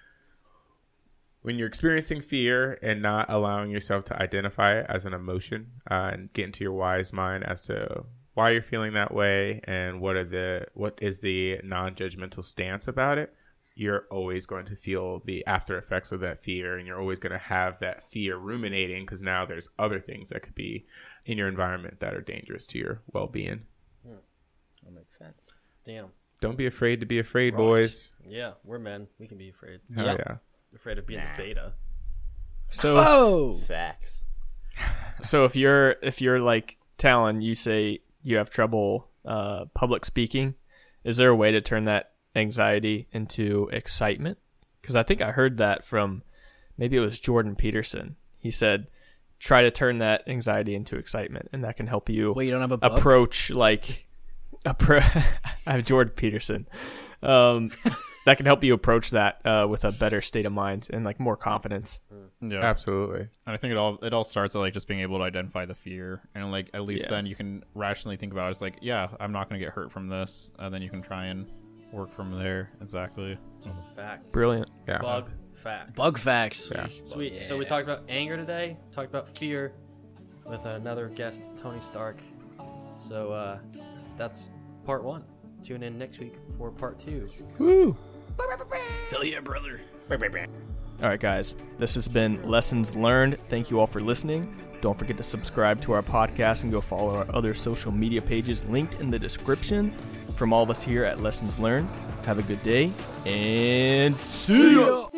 Speaker 3: when you're experiencing fear and not allowing yourself to identify it as an emotion, uh, and get into your wise mind as to why you're feeling that way and what are the what is the non-judgmental stance about it, you're always going to feel the after effects of that fear, and you're always going to have that fear ruminating because now there's other things that could be in your environment that are dangerous to your well-being.
Speaker 4: That makes sense.
Speaker 1: Damn.
Speaker 3: Don't be afraid to be afraid,
Speaker 1: Right.
Speaker 3: boys.
Speaker 1: Yeah, we're men. We can be afraid.
Speaker 3: Hell
Speaker 2: Yep.
Speaker 3: yeah.
Speaker 1: Afraid of being
Speaker 4: Nah.
Speaker 1: the beta.
Speaker 6: So
Speaker 2: Oh!
Speaker 4: Facts.
Speaker 6: so if you're if you're like Talon, you say you have trouble uh, public speaking. Is there a way to turn that anxiety into excitement? Because I think I heard that from maybe it was Jordan Peterson. He said, try to turn that anxiety into excitement, and that can help you
Speaker 2: Wait, you don't have a bug?
Speaker 6: approach like appro- I have Jordan Peterson. Um, that can help you approach that uh, with a better state of mind and like more confidence.
Speaker 5: Yeah.
Speaker 3: Absolutely.
Speaker 5: And I think it all it all starts at like just being able to identify the fear, and like at least
Speaker 6: Yeah.
Speaker 5: then you can rationally think about it as like, yeah, I'm not going to get hurt from this, and then you can try and work from there. Exactly.
Speaker 1: Facts.
Speaker 6: Brilliant.
Speaker 3: Yeah.
Speaker 1: Bug facts.
Speaker 2: Bug facts.
Speaker 3: Yeah.
Speaker 1: Sweet. So we talked about anger today. Talked about fear with another guest, Tony Stark. So uh, that's part one. Tune in next week for part two.
Speaker 6: Woo!
Speaker 2: Hell yeah, brother.
Speaker 6: All right, guys. This has been Lessons Learned. Thank you all for listening. Don't forget to subscribe to our podcast and go follow our other social media pages linked in the description. From all of us here at Lessons Learned, have a good day and see ya!